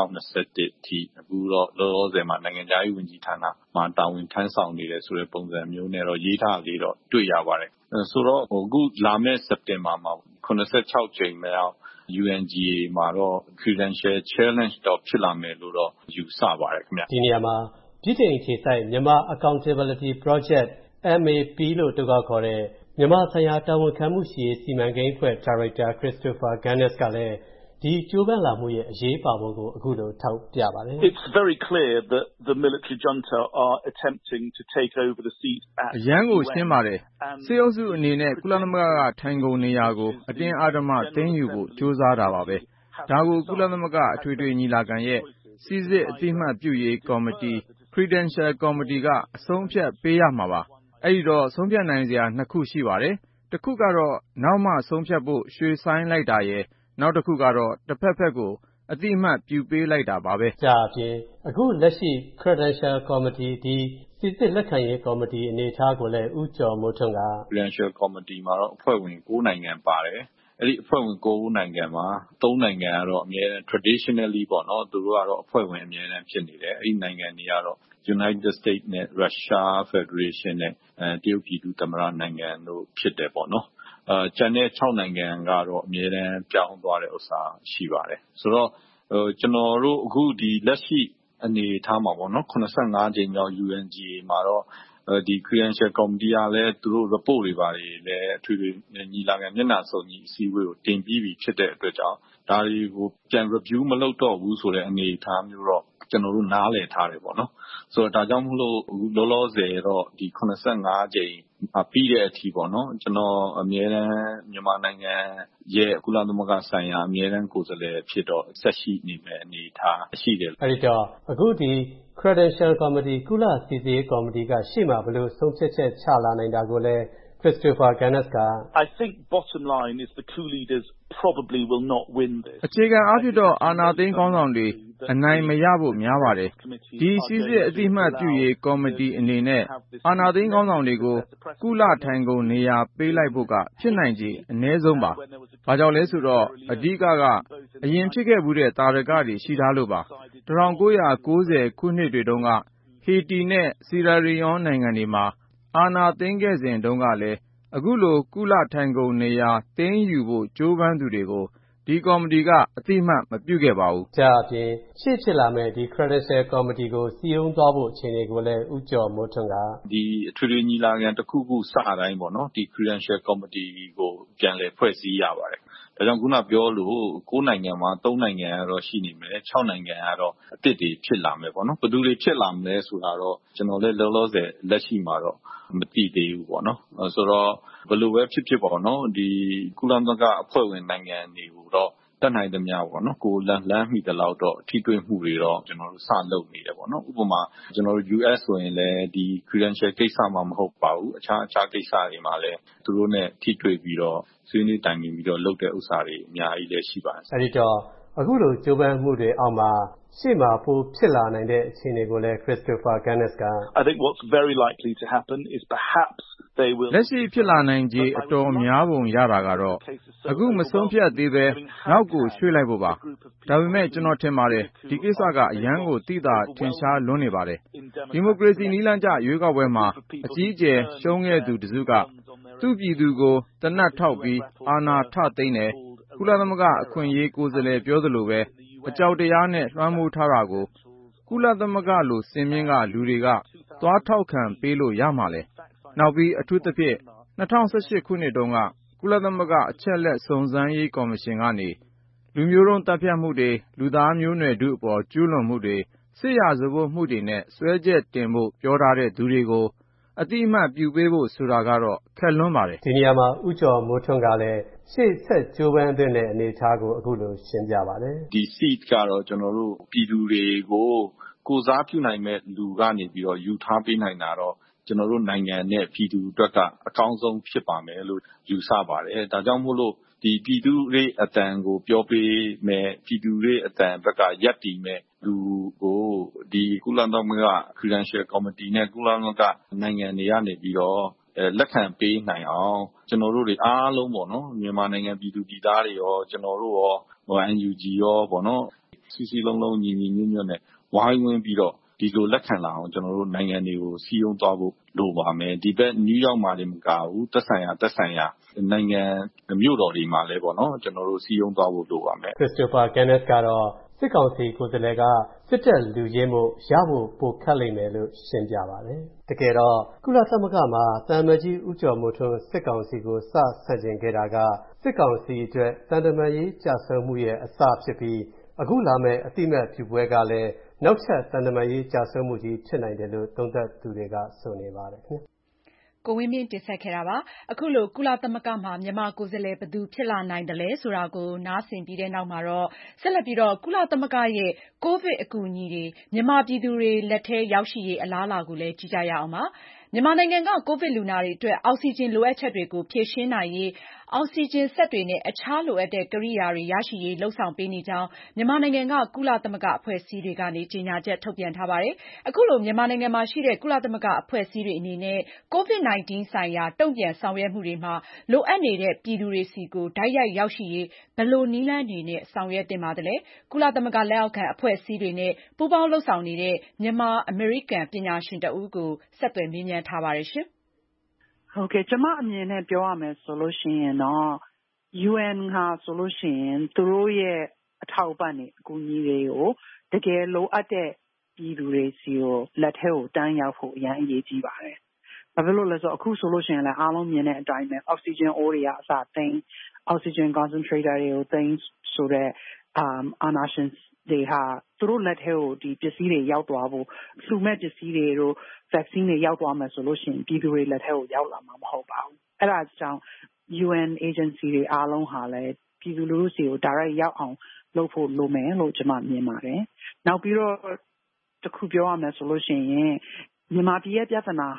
2021ထိအခုတော့လောလောဆယ်မှာနိုင်ငံခြားရေးဝန်ကြီးဌာနမှာတာဝန်ထမ်းဆောင်နေတယ်ဆိုတဲ့ပုံစံမျိုးနဲ့တော့ရေးထားလေးတော့တွေ့ရပါတယ်ဆိုတော့အခုလာမယ့်စက်တင်ဘာမှာ86ကြိမ်မြောက်UNGA မှာတော့ Credential Challenge တော့ဖြစ်လာမယ်လို့တော့ယူဆပါတယ်ခင်ဗျဒီနေရာမှာဗြိတိန်အခြေစိုက်မြန်မာ Accountability Project MAP လို့တုကောက်ခေါ်တဲ့မြန်မာဆိုင်ရာတာဝန်ခံမှုရှိရေးစီမံကိန်းအဖွဲ့ဒါရိုက်တာ Christopher Gunness ကလည်းဒီကြိုးပမ်းလာမှုရဲ့အရေးပါပုံကိုအခုလိုထောက်ပြပါတယ် It's very clear that the military junta are attempting to take over the seat at အရန်ကိုရှင်းပါတယ်စစ်အုပ်စုအနေနဲ့ကုလသမဂ္ဂကထိုင်ကုန်နေရာကိုအတင်းအဓမ္မသိမ်းယူဖို့ကြိုးစားတာပါပဲဒါကိုကုလသမဂ္ဂအထွေထွေညီလာခံရဲ့စီစစ်အသိမှတ်ပြုရေးကော်မတီ Credential Committee ကအဆုံးဖြတ်ပေးရမှာပါအဲ့ဒီတော့ဆုံးဖြတ်နိုင်စရာနှစ်ခုရှိပါတယ်တစ်ခုကတော့နောက်မှဆုံးဖြတ်ဖို့ရွှေ့ဆိုင်းလိုက်တာရဲ့နောက်တစ်ခုကတော့တစ်ဖက်ကိုအသိမှတ်ပြုပေးလိုက်တာပါပဲကြာအပြင်အခုလက်ရှိ Credential Committee ဒီစီစစ်လက်ခံရေးကော်မတီအနေအထားကိုလည်းဦးကျော်မိုးထွန်းက Credential Committee မှာတော့အဖွဲ့ဝင်9နိုင်ငံပါတယ်အဲ့ဒီအဖွဲ့ဝင်9နိုင်ငံမှာ3နိုင်ငံကတော့အမြဲတမ်း traditionally ပေါ့နော်သူတို့ကတော့အဖွဲ့ဝင်အမြဲတမ်းဖြစ်နေတယ်အဲ့ဒီနိုင်ငံတွေကတော့ United States နဲ့ Russia Federation နဲ့တရုတ်ပြည်သူ့သမ္မတနိုင်ငံတို့ဖြစ်တယ်ပေါ့နော်ကျန်တဲ့6နိုင်ငံကတော့အမြဲတမ်းပြောင်းသွားတဲ့ဥစ္စာရှိပါတယ်ဆိုတော့ကျွန်တော်တို့အခုဒီလက်ရှိအနေထားမှာပေါ့နော်85ကြိမ်မြောက် UNGA မှာတော့ဒီ Credential Committee ကလည်းသူတို့ report တွေပါတယ်လည်းအထွေထွေညီလာခံမျက်နှာစုံညီအစည်းအဝေးကိုတင်ပြီးပြီဖြစ်တဲ့အတွက်ကြောင့်ဒါတွေကိုပြန် review မလုပ်တော့ဘူးဆိုတဲ့အနေအထားမျိုးတော့ကျွန်တော်တို့နားလည်ထားတယ်ပေါ့နော်ဆိုတော့ဒါကြောင့်မို့လို့လောလောဆယ်တော့ဒီ85ကြိမ်ပြီးတဲ့အထိပေါ့နော်ကျွန်တော်အမြဲတမ်းမြန်မာနိုင်ငံရဲ့ကုလသမဂ္ဂဆိုင်ရာအမြဲတမ်းကိုယ်စားလှယ်ဖြစ်တော့ဆက်ရှိနေမယ်အနေထားရှိတယ်အဲ့ဒီတော့အခုဒီ Credential Committee ကုလစီစစ်ရေးကော်မတီကရှေ့မှာဘယ်လိုဆုံးဖြတ်ချက်ချလာနိုင်တာကိုလဲChristopher Gannis I think bottom line is the coup leaders probably will not win this. အခြေခံအားဖြင့်တော့အာဏာသိမ်းခေါင်းဆောင်တွေအနိုင်မရဖို့များပါတယ်။ဒီစီစစ်အတိအမှတ်ပြုရေးကော်မတီအနေနဲ့အာဏာသိမ်းခေါင်းဆောင်တွေကိုကုလထိုင်ကုန်နေရာပေးလိုက်ဖို့ကဖြစ်နိုင်ခြေအနည်းဆုံးပါ။ဘာကြောင့်လဲဆိုတော့အဓိကအရင်ဖြစ်ခဲ့မှုတဲ့တာရကတွေရှိထားလို့ပါ။1990ခုနှစ်တွေတုန်းကဟေတီနဲ့ဆီရာလီယွန်းနိုင်ငံတွေမှာအာဏာသိမ်းခဲ့စဉ်တုန်းကလည်းအခုလိုကုလထိုင်ကုန်နေရာသိမ်းယူဖို့ကြိုးပမ်းသူတွေကိုဒီကော်မတီကအသိအမှတ်မပြုခဲ့ပါဘူး။ဒါအပြင်ရှေ့ဖြစ်လာမဲ့ဒီ Credential Committee ကိုစီယုံသွားဖို့အခြေအနေကိုလည်းဦးကျော်မိုးထွန်းကဒီအထွေထွေညီလာခံတစ်ခုခုစတိုင်းပေါ့နော်ဒီ Credential Committee ကိုပြန်လည်ဖွဲ့စည်းရပါတယ်။ဒါကြောင့်ခုနပြောလို့9နိုင်ငံမှာ3နိုင်ငံကတော့ရှိနေမယ်6နိုင်ငံကတော့အသစ်တွေဖြစ်လာမယ်ပေါ့နော်။ဘယ်သူတွေဖြစ်လာမလဲဆိုတာတော့ကျွန်တော်လည်းလောလောဆယ်လက်ရှိမှာတော့မသိသေးဘူးပေါ့နော်။ဆိုတော့ဘယ်လိုပဲဖြစ်ပေါ့နော်ဒီကုလသမဂ္ဂအဖွဲ့ဝင်နိုင်ငံတွေကိုတော့တတ်နိုင်သမျှပေါ့နော်ကိုလမ်းမိတဲ့လောက်တော့ထိတွေ့မှုတွေတော့ကျွန်တော်တို့စလုပ်နေတယ်ပေါ့နော်ဥပမာကျွန်တော်တို့ US ဆိုရင်လည်းဒီ credential ကိစ္စမှမဟုတ်ပါဘူးအခြားကိစ္စတွေမှာလည်းသူတို့ ਨੇ ထိတွေ့ပြီးတော့ဆွေးနွေးတိုင်ပင်ပြီးတော့လုပ်တဲ့ဥစ္စာတွေအများကြီးလည်းရှိပါတယ်အဲ့ဒီတော့အခုလိုကြိုးပမ်းမှုတွေအောက်မှာရှေ့မှာပိုဖြစ်လာနိုင်တဲ့အခြေအနေကိုလည်း Christopher Gannis I think what's very likely to happen is perhaps they will လက်ရှိဖြစ်လာနိုင်ခြေအတော်များပုံရတာကတော့အခုမဆုံးဖြတ်သေးပဲနောက်ကိုရွှေ့လိုက်ဖို့ပါဒါပေမဲ့ကျွန်တော်ထင်ပါတယ်ဒီကိစ္စကအရန်ကိုသိတာထင်ရှားလွန်းနေပါတယ်ဒီမိုကရေစီနည်းလမ်းကျရွေးကောက်ပွဲမှာအကြီးအကျယ်ရှုံးခဲ့သူတစုကသူ့ပြည်သူကိုတနတ်ထောက်ပြီးအာဏာထသိမ်းတယ်ကုလသမဂ္ဂအခွင့်အရေးကိုယ်စားလှယ်ပြောသလိုပဲအကြောက်တရားနဲ့လွှမ်းမိုးထားတာကိုကုလသမဂ္ဂလိုစင်မြင့်ကလူတွေကသွားထောက်ခံပေးလို့ရမှာလေနောက်ပြီးအထူးသဖြင့်2018ခုနှစ်တုန်းကကုလသမဂ္ဂအချက်လက်စုံစမ်းရေးကော်မရှင်ကနေလူမျိုးတုံးတပ်ဖြတ်မှုတွေလူသားမျိုးနွယ်ထုအပေါ်ကျူးလွန်မှုတွေစစ်ရာဇဝတ်မှုတွေနဲ့စွဲချက်တင်ဖို့ပြောထားတဲ့သူတွေကိုအတိအမှတ်ပြုပေးဖို့ဆိုတာကတော့ခက်လွန်းပါတယ်ဒီနေရာမှာဦးကျော်မိုးထွန်းကလည်းရှေ့ဆက်ကြိုးပမ်းတဲ့အနေအထားကိုအခုလိုရှင်းပြပါတယ်ဒီ seat ကတော့ကျွန်တော်တို့ပြည်သူတွေကိုကိုစားပြုနိုင်မဲ့လူကနေပြီးတော့ယူထားပေးနိုင်တာတော့ကျွန်တော်တို့နိုင်ငံနဲ့ပြည်သူအတွက်ကအကောင်းဆုံးဖြစ်ပါမယ်လို့ယူဆပါတယ်ဒါကြောင့်မို့လို့ဒီပြည်သူတွေအတန်ကိုပြောပေးမယ်ပြည်သူတွေအတန်ဘက်ကရပ်တည်မဲ့လူကိုဒီကုလသမဂ္ဂ Credential Committee နဲ့ကုလသမဂ္ဂနိုင်ငံတွေကနေပြီးတော့လက်ခံပေးနိုင်အောင်ကျွန်တော်တို့တွေအားလုံးပေါ့နော်မြန်မာနိုင်ငံပြည်သူပြည်သားတွေရောကျွန်တော်တို့ရောNUG ရောပေါ့နော်စီလုံးလုံးညီညွတ်နဲ့ဝိုင်းဝန်းပြီးတော့ဒီလိုလက်ခံလာအောင်ကျွန်တော်တို့နိုင်ငံတွေကိုစီယုံသွားဖို့လိုပါမယ်ဒီဘက်နယူးယောက်မှာလည်းမကဘူးသက်ဆိုင်ရာနိုင်ငံမြို့တော်တွေမှာလည်းပေါ့နော်ကျွန်တော်တို့စီယုံသွားဖို့လိုပါမယ် Christopher Gannis ကတော့စစ်ကောင်စီကိုယ်စားလှယ်ကစစ်တပ်လူရင်းမှုရဖို့ပိုခက်လိမ့်မယ်လို့ရှင်းပြပါတယ်တကယ်တော့ကုလသမဂ္ဂမှာသံအမတ်ကြီးဦးကျော်မိုးထွန်းစစ်ကောင်စီကိုစဆန့်ကျင်ခဲ့တာကစစ်ကောင်စီအတွက်တန်တမာရေးကြဆုံမှုရဲ့အစဖြစ်ပြီးအခုလာမဲ့အတိမတ်ပြုပွဲကလည်းနောက်ထပ်တန်တမာရေးကြဆုံမှုကြီးဖြစ်နိုင်တယ်လို့သုံးသပ်သူတွေကဆိုနေပါတယ်ခင်ဗျကိုဝင်းမင်းတင်ဆက်ခဲ့တာပါအခုလိုကုလသမဂ္ဂမှာမြန်မာကိုယ်စားလှယ်ဘယ်သူဖြစ်လာနိုင်တယ်လဲဆိုတာကိုနားဆင်ပြီးတဲ့နောက်မှာတော့ဆက်လက်ပြီးတော့ကုလသမဂ္ဂရဲ့ကိုဗစ်အကူအညီတွေမြန်မာပြည်သူတွေလက်ထဲရောက်ရှိရေးအလားအလာကိုလည်းကြည့်ကြရအောင်ပါမြန်မာနိုင်ငံကကိုဗစ်လူနာတွေအတွက်အောက်ဆီဂျင်လိုအပ်ချက်တွေကိုဖြည့်ရှင်းနိုင်ရေးအောက်ဆီဂျင်စက်တွေနဲ့အခြားလိုအပ်တဲ့ကိရိယာတွေရရှိရေးလှုံ့ဆော်ပေးနေကြောင်းမြန်မာနိုင်ငံကကုလသမဂ္ဂအဖွဲ့အစည်းတွေကနေကြေညာချက်ထုတ်ပြန်ထားပါတယ်။အခုလိုမြန်မာနိုင်ငံမှာရှိတဲ့ကုလသမဂ္ဂအဖွဲ့အစည်းတွေအနေနဲ့ COVID-19 ဆိုင်ရာတုံ့ပြန်ဆောင်ရွက်မှုတွေမှာလိုအပ်နေတဲ့ပြည်သူတွေဆီကိုတိုက်ရိုက်ရောက်ရှိရေးဘယ်လိုနည်းလမ်းတွေနဲ့ဆောင်ရွက်သင့်ပါသလဲ။ကုလသမဂ္ဂလက်အောက်ခံအဖွဲ့အစည်းတွေနဲ့ပူးပေါင်းလှုပ်ဆောင်နေတဲ့မြန်မာအမေရိကန်ပညာရှင်တဦးကိုဆက်သွယ်မေးမြန်းထားပါတယ်ရှင်။ဟုတ်ကဲ့ကျမအမြင်နဲ့ပြောရမယ်ဆိုလို့ရှိရင်တော့ UN ဟာဆိုလို့ရှိရင်သူတို့ရဲ့အထောက်အပံ့တွေအကူအညီတွေကိုတကယ်လိုအပ်တဲ့ပြည်သူတွေစီကိုလက်ထဲကိုတန်းရောက်ဖို့အရင်အရေးကြီးပါတယ်။ဘာဖြစ်လို့လဲဆိုတော့အခုဆိုလို့ရှိရင်လည်းအားလုံးမြင်တဲ့အတိုင်းပဲအောက်ဆီဂျင်အိုးတွေကအစသိမ်းအောက်ဆီဂျင် concentrator တွေကိုသိမ်းဆိုတဲ့အာနာရှင်တွေဟာသူတို့လက်ထဲကိုဒီပစ္စည်းတွေရောက်သွားဖို့လှူမဲ့ပစ္စည်းတွေတို့ vaccine တွေရောက်သွားမယ်ဆိုလို့ရှိရင်ပြည်သူတွေလက်ထဲကိုရောက်လာမှာမဟုတ်ပါဘူးအဲ့ဒါကြောင့် UN agency တွေအားလုံးဟာလည်းပြည်သူလူထုစီကို direct ရောက်အောင်လုပ်ဖို့လိုမယ်လို့ကျွန်မမြင်ပါတယ်နောက်ပြီးတော့တခုပြောရမယ်ဆိုလို့ရှိရင်မြန်မာပြည်ရဲ့ပြဿနာဟာ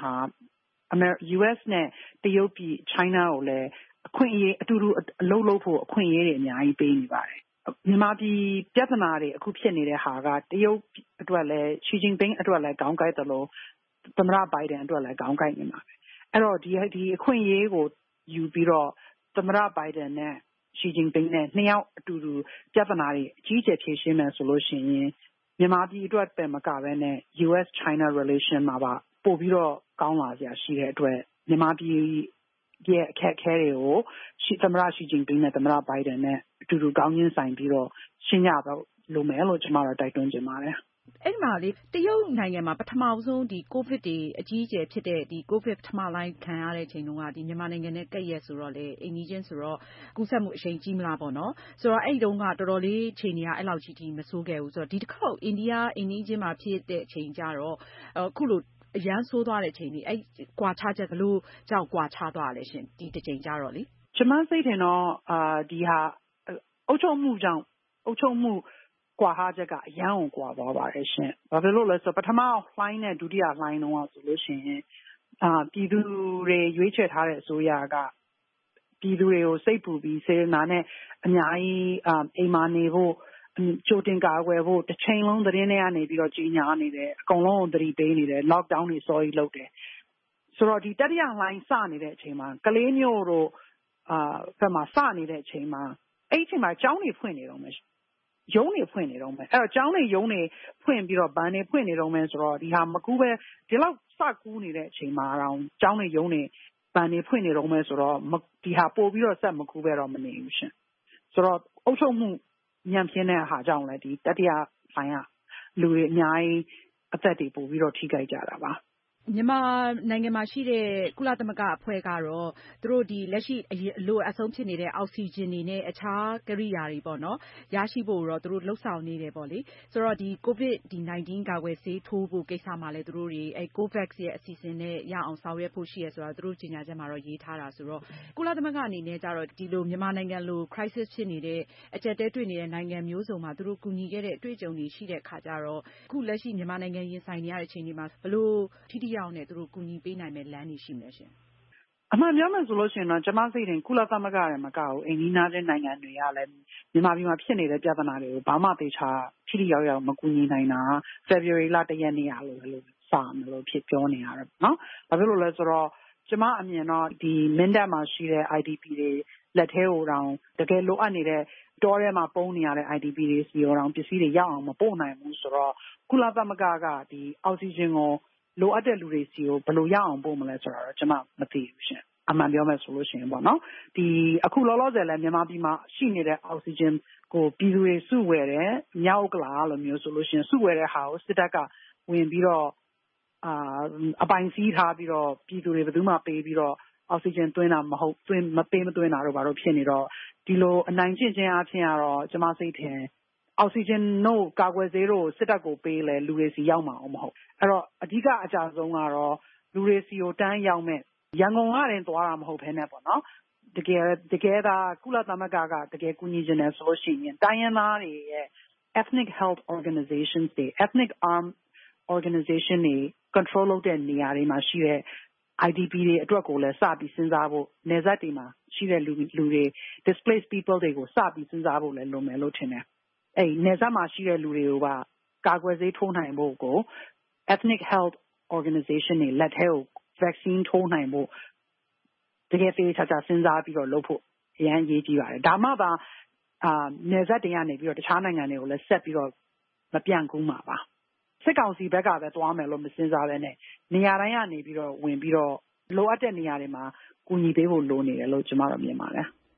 US နဲ့တရုတ်ပြည် China ကိုလည်းအခွင့်အရေးအတူတူအလုပ်လုပ်ဖို့အခွင့်အရေးတွေအများကြီးပေးနေပါတယ်မြန်မာပြည်ပြဿနာတွေအခုဖြစ်နေတဲ့ဟာကတရုတ်အတွက်လည်း Xi Jinping အတွက်လည်းခေါင်းကိုက်တယ်လို့သမ္မတ Biden အတွက်လည်းခေါင်းကိုက်နေမှာပဲအဲ့တော့ဒီအခွင့်အရေးကိုယူပြီးတော့သမ္မတ Biden နဲ့ Xi Jinping နဲ့နှစ်ယောက်အတူတူပြဿနာတွေအကြီးအကျယ်ဖြေရှင်းမယ်ဆိုလို့ရှိရင်မြန်မာပြည်အတွက်ပဲမကဘဲနဲ့ US China relation မှာပါပို့ပြီးတော့ကောင်းလာစရာရှိတဲ့အတွက်မြန်မာပြည်ရဲ့အခက်အခဲတွေကိုသမ္မတ Xi Jinping နဲ့သမ္မတ Biden နဲ့အတူတူကောင်းချင်းဆိုင်ပြီးတော့ရှင်းရတော့လိုမယ်လို့ကျွန်မတို့တိုက်တွန်းချင်ပါတယ်အဲ့မှာလေတရုတ်နိုင်ငံမှာပထမဆုံးဒီကိုဗစ်တွေအကြီးအကျယ်ဖြစ်တဲ့ဒီကိုဗစ်ပထမလိုင်းခံရတဲ့ချိန်တုန်းကဒီမြန်မာနိုင်ငံနဲ့ကပ်ရက်ဆိုတော့လေအိမ်ကြီးချင်းဆိုတော့ကူးစက်မှုအရှိန်ကြီးမလားပေါ့နော်ဆိုတော့အဲ့တုန်းကတော်တော်လေးချိန်ကြီးအဲ့လောက်ကြီးမဆိုးခဲ့ဘူးဆိုတော့ဒီတစ်ခေါက်အိန္ဒိယအိမ်ကြီးချင်းမှာဖြစ်တဲ့အချိန်ကြတော့အခုလိုအရန်ဆိုးသွားတဲ့အချိန်ကြီးအဲ့ကွာခြားချက်ဘယ်လိုကြောင့်ကွာခြားသွားလဲရှင်ဒီတစ်ချိန်ကြတော့လေကျွန်မစိတ်ထင်တော့ဒီဟာအုပ်ချုပ်မှုကြောင့်အုပ်ချုပ်မှုကွာဟာချက်ကအရန်ကိုကွာသွားပါတယ်ရှင်။ဘာဖြစ်လို့လဲဆိုတော့ပထမလှိုင်းနဲ့ဒုတိယလှိုင်းတုန်းကဆိုလို့ရှိရင်ပြည်သူတွေရွေးချယ်ထားတဲ့အစိုးရကပြည်သူတွေကိုစိတ်ပူပြီးစေတနာနဲ့အများကြီးအိမ်မာနေဖို့ကြိုတင်ကာကွယ်ဖို့တစ်ချိန်လုံးသတင်းတွေကနေပြီးတော့ကြီးညာနေတယ်အကုန်လုံးသတိပေးနေတယ် lockdown တွေစောကြီးလုပ်တယ်ဆိုတော့ဒီတတိယလှိုင်းစနေတဲ့အချိန်မှာကလေးမျိုးတို့ဘက်မှာစနေတဲ့အချိန်မှာအဲ့ဒီအချိန်မှာကျောင်းတွေဖွင့်နေတော့မယ်ရုံးတွေဖွင့်နေတော့မယ်အဲ့တော့ကျောင်းတွေရုံးတွေဖွင့်ပြီးတော့ဘဏ်တွေဖွင့်နေတော့မယ်ဆိုတော့ဒီဟာမကူးပဲဒီလောက်စကူးနေတဲ့အချိန်မှာတော့ကျောင်းတွေရုံးတွေဘဏ်တွေဖွင့်နေတော့မယ်ဆိုတော့ဒီဟာပို့ပြီးတော့ဆက်မကူးပဲတော့မနေဘူးရှင်ဆိုတော့အုပ်ချုပ်မှုညံ့ဖျင်းတဲ့ဟာကြောင့်လည်းဒီတတိယဆိုင်ကလူတွေအများကြီးအသက်တွေပို့ပြီးတော့ထိခိုက်ကြတာပါမြန်မာနိုင်ငံမှာရှိတဲ့ကုလသမဂ္ဂအဖွဲ့ကတော့သူတို့ဒီလက်ရှိအလိုအဆုံးဖြစ်နေတဲ့အောက်ဆီဂျင်တွေနဲ့အခြားကိရိယာတွေပေါ့နော်ရရှိဖို့တော့သူတို့လှုပ်ဆောင်နေတယ်ပေါ့လေဆိုတော့ဒီကိုဗစ်-19 ကာကွယ်ဆေးထိုးဖို့ကိစ္စမှာလည်းသူတို့တွေအဲ COVAX ရဲ့အစီအစဉ်နဲ့ရအောင်ဆောင်ရွက်ဖို့ရှိရဆိုတာသူတို့ကြေညာချက်မှာတော့ရေးထားတာဆိုတော့ကုလသမဂ္ဂအနေနဲ့ကြတော့ဒီလိုမြန်မာနိုင်ငံလို crisis ဖြစ်နေတဲ့အကျပ်တဲတွေ့နေတဲ့နိုင်ငံမျိုးစုံမှာသူတို့ကူညီခဲ့တဲ့အတွေ့အကြုံတွေရှိတဲ့အခါကြတော့အခုလက်ရှိမြန်မာနိုင်ငံရင်ဆိုင်နေရတဲ့အချိန်ဒီမှာဘလို့ထိထိရောက်နဲ့သူတို့ကူညီပေးနိုင်မဲ့လမ်းတွေရှိမလဲရှင်အမှန်ပြောမယ်ဆိုလို့ရှိရင်တော့ကျွန်မစိတ်ထင်ကုလသမဂ္ဂရဲ့မကဘူးအိန္ဒိယတဲ့နိုင်ငံတွေကလည်းမြန်မာပြည်မှာဖြစ်နေတဲ့ပြဿနာတွေကိုဘာမှသေချာထိထိရောက်ရောက်မကူညီနိုင်တာ February လ1ရက်နေ့ရလို့စမယ်လို့ဖြစ်ပြောနေရတယ်နော်။ဘာဖြစ်လို့လဲဆိုတော့ကျွန်မအမြင်တော့ဒီမင်းတပ်မှာရှိတဲ့ IDP တွေလက်ထဲကိုတောင်တကယ်လိုအပ်နေတဲ့တောထဲမှာပုံနေရတဲ့ IDP တွေစီရောတောင်ပစ္စည်းတွေရောက်အောင်မပို့နိုင်ဘူးဆိုတော့ကုလသမဂ္ဂကဒီအောက်ဆီဂျင်ကိုလိုအပ်တဲ့လူတွေစီကိုဘယ်လိုရအောင်ပို့မလဲဆိုတာတော့ကျွန်မမသိဘူးရှင်အမှန်ပြောမယ်ဆိုလို့ရှိရင်ပေါ့နော်ဒီအခုလောလောဆယ်လဲမြန်မာပြည်မှာရှိနေတဲ့အောက်ဆီဂျင်ကိုပြည်သူတွေစုဝယ်တယ်မြောက်ကလာလိုမျိုးဆိုလို့ရှိရင်စုဝယ်တဲ့ဟာကိုစစ်တပ်ကဝင်ပြီးတော့အပိုင်စီးထားပြီးတော့ပြည်သူတွေဘယ်သူမှပေးပြီးတော့အောက်ဆီဂျင်သွင်းတာမဟုတ်သွင်းမပေးမသွင်းတာတော့ဘာလို့ဖြစ်နေတော့ဒီလိုအနိုင်ကျင့်ခြင်းအပြင်ကတော့ကျွန်မစိတ်ထင်အောက်ဆီဂျင်တို့ကာကွယ်ဆေးတို့စစ်တပ်ကိုပေးလဲလူတွေစီရောက်မှာမဟုတ်အဲ့တော့အဓိကအကြဆုံးကတော့လူတွေစီကိုတန်းရောက်မဲ့ရန်ကုန်ကတင်သွားတာမဟုတ်ဘဲနဲ့ပေါ့နော်တကယ်ဒါကုလသမဂ္ဂကတကယ်ကူညီခြင်းနဲ့ဆိုလို့ရှိရင်တိုင်းရင်းသားတွေရဲ့ ethnic health organizations တွေ ethnic arm organization တွေ control လုပ်တဲ့နေရာတွေမှာရှိတဲ့ IDP တွေအတွက်ကိုလည်းစပြီးစဉ်းစားဖို့နေဆက်တွေမှာရှိတဲ့လူတွေ displaced people တွေကိုစပြီးစဉ်းစားဖို့လည်းလိုမယ်လို့ထင်တယ်အဲ့နေဆက်မှာရှိတဲ့လူတွေကိုပါကာကွယ်ဆေးထိုးနိုင်ဖို့ကို ethnic health organization တွေလက်ထဲကို vaccine ထိုးနိုင်ဖို့တကယ်သေးချာချာစဉ်းစားပြီးတော့လုပ်ဖို့အရန်ရေးကြည့်ပါတယ်ဒါမှသာနေဆက်တွေကနေပြီးတော့တခြားနိုင်ငံတွေကိုလည်းဆက်ပြီးတော့မပြန့်ကူးမှာပါစစ်ကောင်စီဘက်ကပဲသွားမယ်လို့မစဉ်းစားဘဲနဲ့နေရာတိုင်းကနေပြီးတော့ဝင်ပြီးတော့လိုအပ်တဲ့နေရာတွေမှာကူညီပေးဖို့လိုနေတယ်လို့ကျွန်မတို့မြင်ပါတယ်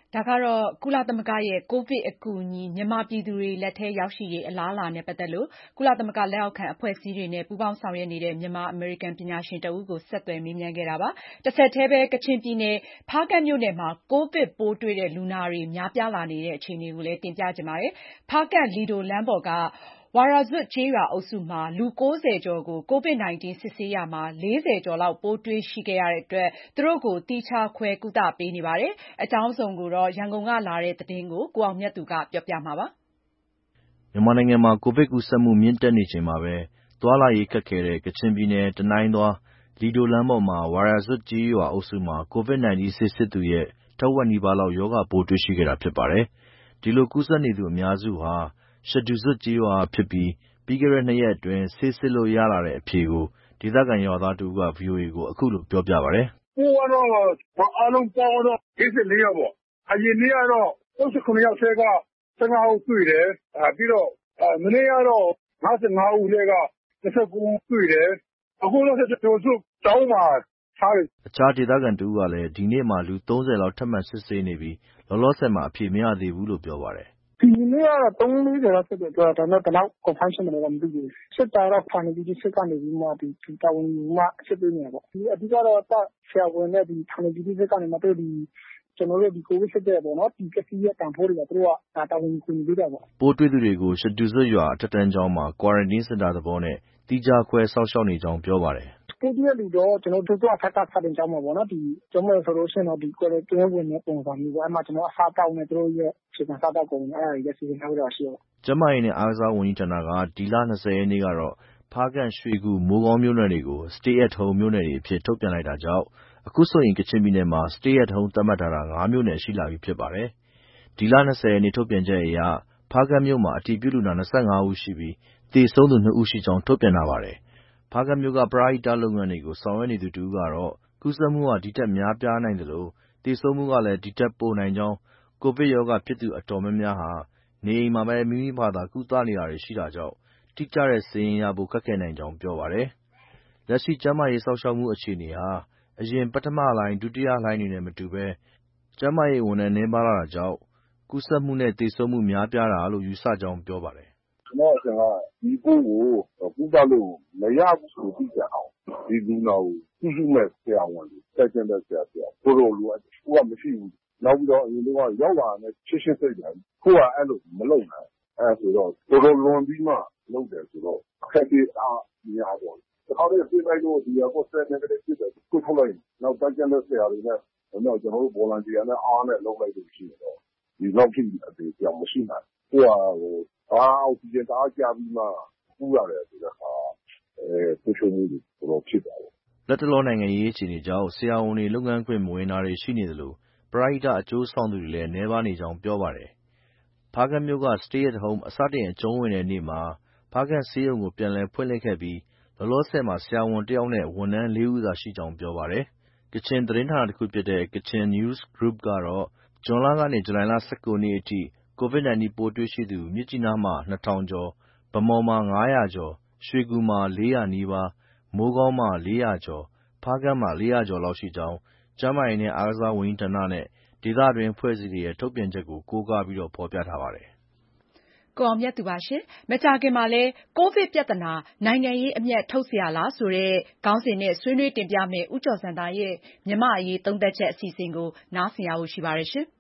ဒါကတော့ကုလသမဂ္ဂရဲ့ကိုဗစ်အကူအညီမြန်မာပြည်သူတွေလက်ထဲရောက်ရှိရေးအလားအလာနဲ့ပတ်သက်လို့ကုလသမဂ္ဂလက်အောက်ခံအဖွဲ့အစည်းတွေနဲ့ပူးပေါင်းဆောင်ရွက်နေတဲ့မြန်မာအမေရိကန်ပညာရှင်တဦးကိုဆက်သွယ်မေးမြန်းခဲ့တာပါ။တစ်ဆက်တည်းပဲကချင်ပြည်နယ်ဖားကန့်မြို့နယ်မှာကိုဗစ်ပိုးတွေ့တဲ့လူနာတွေများပြားလာနေတဲ့အခြေအနေကိုလည်းတင်ပြကြပါမယ်။ဖားကန့်လီဒိုလမ်းပေါ်ကဝါရာဇွတ်ကျေးရွာအုပ်စုမှာလူ90ကျော်ကို COVID-19 စစ်ဆေးရာမှာ40ကျော်လောက်ပိုးတွေ့ရှိခဲ့ရတဲ့အတွက်သူတို့ကိုသီးခြားခွဲကုသပေးနေပါတယ်။အကြောင်းစုံကိုတော့ရန်ကုန်ကလာတဲ့သတင်းကိုကိုအောင်မြတ်သူကပြောပြမှာပါ။မြန်မာနိုင်ငံမှာကိုဗစ်ကူးစက်မှုမြင့်တက်နေချိန်မှာပဲသွားလာရေးခက်ခဲတဲ့ကချင်ပြည်နယ်တနိုင်းသွားလီဒိုလမ်းပေါ်မှာဝါရာဇွတ်ကျေးရွာအုပ်စုမှာ COVID-19 စစ်သူရဲ့ထက်ဝက်နီးပါးလောက်ရောဂါပိုးတွေ့ရှိခဲ့တာဖြစ်ပါတယ်။ဒီလိုကူးစက်နေသူအများစုဟာရှဒူဇွတ်ကျေးရွာဖြစ်ပြီးခဲ့တဲ့2ရက်အတွင်းဆေးစစ်လို့ရလာတဲ့အဖြေကိုဒေသခံရွာသားတဦးက VOA ကိုအခုလိုပြောပြပါတယ်။ပိုးကတော့အားလုံးပေါင်းတော့44ယောက်ပေါ့။အရင်နေ့ကတော့39ယောက်ဆဲက15ယောက်တွေ့တယ်။ပြီးတော့မနေ့ကတော့55ဦးထဲက29ဦးတွေ့တယ်။အခုတော့ကျွန်တော်တို့တောင်းမှာထားတယ်။အခြားဒေသခံတဦးကလည်းဒီနေ့မှလူ30လောက်ထပ်မံစစ်ဆေးနေပြီးလောလောဆယ်မှာအဖြေမရသေးဘူးလို့ပြောပါတယ်။ဒီနေ့ကတော့340လောက်ဖြစ်တယ်ပြောတာဒါပေမဲ့ဘယ်လောက် confirmation မလဲတော့မသိဘူးစစ်တာတော့ဖာနေပြီးစစ်ကနေပြီးမှဒီတာဝန်ယူမှစစ်ပေးနေတာပေါ့ဒီအဓိကတော့ဆရာဝန်နဲ့ဒီဖာနေပြီးစစ်ကနေမှတို့ဒီကျွန်တော်တို့ဒီကိုဗစ်စစ်တဲ့ပေါ့နော်ဒီကစီးရတန်ဖိုးတွေကတို့ကတာဝန်ယူပေးတာပေါ့ပိုးတွေ့သူတွေကိုရှဒူဇွတ်ရွာအထက်တန်းကျောင်းမှာ quarantine center သဘောနဲ့တိကျခွဲစောင့်ရှောက်နေကြောင်းပြောပါတယ်ကိုဒီလူတော့ကျွန်တော်တို့အထက်ကဆက်တင်ကြောင်းမှာပေါ့နော်ဒီကျွန်တော်ဆိုလို့ရှိရင်တော့ဒီ quarantine ဝင်နေပုံစံမျိုးပေါ့အဲ့မှာကျွန်တော်အစားတောက်နေတို့ရဲ့ခြေခံစားတောက်ကုန်အဲ့ဒါတွေစီစဉ်ထားလို့ရှိရပါကျမကြီးနဲ့အားကစားဝန်ကြီးဌာနကဒီလ20ရက်နေ့ကတော့ဖားကန့်ရွှေကူမိုးကောင်းမြို့နယ်တွေကို stay at home မြို့နယ်တွေအဖြစ်ထုတ်ပြန်လိုက်တာကြောင့်အခုဆိုရင်ကချင်ပြည်နယ်မှာ stay at home သတ်မှတ်ထားတာ9မြို့နယ်ရှိလာပြီဖြစ်ပါတယ်ဒီလ20ရက်နေ့ထုတ်ပြန်ချက်အရဖားကန့်မြို့မှာအတည်ပြုလူနာ25ဦးရှိပြီးသေဆုံးသူ2ဦးရှိကြောင်းထုတ်ပြန်ထားပါတယ်ဖားကန့်မြို့ကပရဟိတလုပ်ငန်းတွေကိုဆောင်ရွက်နေသူတူကတော့ကူးစက်မှုဟာဒီတက်များပြားနိုင်တယ်လို့သေဆုံးမှုကလည်းဒီတက်ပိုနိုင်ကြောင်းကိုဗစ်ရောဂါဖြစ်သူအတော်များများဟာနေအိမ်မှာပဲမိမိဘာသာကုသနေတာတွေရှိတာကြောင့်တိကျတဲ့စာရင်းရဖို့ခက်ခဲနိုင်ကြောင်းပြောပါတယ်။လက်ရှိကျန်းမာရေးစောင့်ရှောက်မှုအခြေအနေဟာအရင်ပထမလှိုင်းဒုတိယလှိုင်းတွေနဲ့မတူဘဲကျန်းမာရေးဝန်ထမ်းနည်းပါးလာတာကြောင့်ကူးစက်မှုနဲ့သေဆုံးမှုများပြားတာလို့ယူဆကြောင်းပြောပါတယ်။ကျွန်တော်ကဒီပိုးကိုကုသလို့မရဘူးဆိုပြီးကြအောင်ဒီလူနာကိုပြုစုမဲ့ဆရာဝန်တွေတက်ကျင်တဲ့ဆရာတို့လိုလိုကမရှိဘူးနောက်ပြီးတော့အရင်ကရောက်လာတဲ့ရှင်းစိတ်တယ်ခုကအဲ့လိုမလုပ်နိုင်ဆိုတော့တော်လွန်ပြီးမှလုပ်တယ်ဆိုတော့အခက်အခဲအားများပေါ့တခါတည်းပြေးလိုက်လို့ဒီကောစတဲ့နေတဲ့ဖြစ်တယ်ကိုထုတ်လိုက်နောက်တက်ကျင်တဲ့ဆရာတွေနဲ့တော့ကျွန်တော်တို့ volunteer နဲ့အားနဲ့လုပ်လိုက်လို့ရှိရင်တော့ဒီလောက်ထိအသေးပြောင်းမရှိနိုင်ကိုကအောက်ဆီဂျင်တအားကြပြီးမှပူရတယ်ဆိုတော့ကိုချိုမှုတွေတော့ဖြစ်တာပေါ့လက်တလောနိုင်ငံရေးအခြေအနေကြောင့်ဆရာဝန်တွေလုပ်ငန်းခွင်မဝင်တာတွေရှိနေသလိုပရဟိတအကျိုးဆောင်သူတွေလည်းနည်းပါးနေကြောင်းပြောပါတယ်။ဖားကန့်မြို့က stay at home အစတင်အကျုံးဝင်တဲ့နေ့မှာဖားကန့်ဆေးရုံကိုပြန်လည်ဖွင့်လှစ်ခဲ့ပြီးလောလောဆယ်မှာဆရာဝန်1ယောက်နဲ့ဝန်ထမ်း4ဦးသာရှိကြောင်းပြောပါတယ်။ကချင်သတင်းဌာနတစ်ခုဖြစ်တဲ့ Kachin News Group ကတော့ဇွန်လကနေဇူလိုင်လ19နေ့အထိ COVID-19 ပိုးတွေ့ရှိသူမြစ်ကြီးနားမှာ2000ကျော်ဗန်းမော်မှာ900ကျော်ရွှေကူမှာ400နီးပါးမိုးကောင်းမှာ400ကျော်ဖားကန့်မှာ400ကျော်လောက်ရှိကြောင်းကျန်းမာရေးနဲ့အားကစားဝန်ကြီးဌာနနဲ့ဒေသတွင်းအဖွဲ့အစည်းတွေရဲ့ထုတ်ပြန်ချက်ကိုကိုးကားပြီးဖော်ပြထားပါတယ်။ကိုအောင်မြတ်သူပါရှင်။မကြာခင်မှာလဲကိုဗစ်ပြဿနာနိုင်ငံရေးအမျက်ထုတ်เสียလားဆိုတဲ့ခေါင်းစဉ်နဲ့ဆွေးနွေးတင်ပြမယ်ဦးကျော်စံသားရဲ့မြန်မာအရေးသုံးသပ်ချက်အစီအစဉ်ကိုနားဆင်ရဖို့ရှိပါတယ်ရှင်။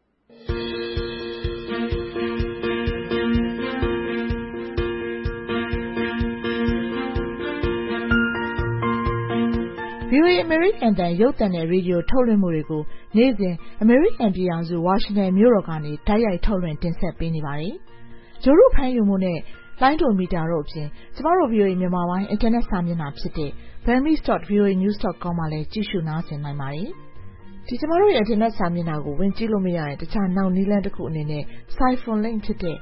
VOA အမေရိကန်တန်ရုပ်သံနဲ့ရေဒီယိုထုတ်လွှင့်မှုတွေကိုနေ့စဉ်အမေရိကန်ပြည်ထောင်စုဝါရှင်တန်မြို့တော်ကနေတိုက်ရိုက်ထုတ်လွှင့်တင်ဆက်ပေးနေပါတယ်။ဂျိုရုဖမ်းယူမှုနဲ့လိုင်းဒိုမီတာတို့အပြင်ကျမတို့ VOA မြန်မာပိုင်း internet စာမျက်နှာဖြစ်တဲ့ burmese.voanews.com မှာလည်းကြည့်ရှုနားဆင်နိုင်ပါတယ်။ဒီကျမတို့ရဲ့ internet စာမျက်နှာကိုဝင်ကြည့်လို့မရရင်တခြားနောက်နည်းလမ်းတစ်ခုအနေနဲ့ Siphon link ဖြစ်တဲ့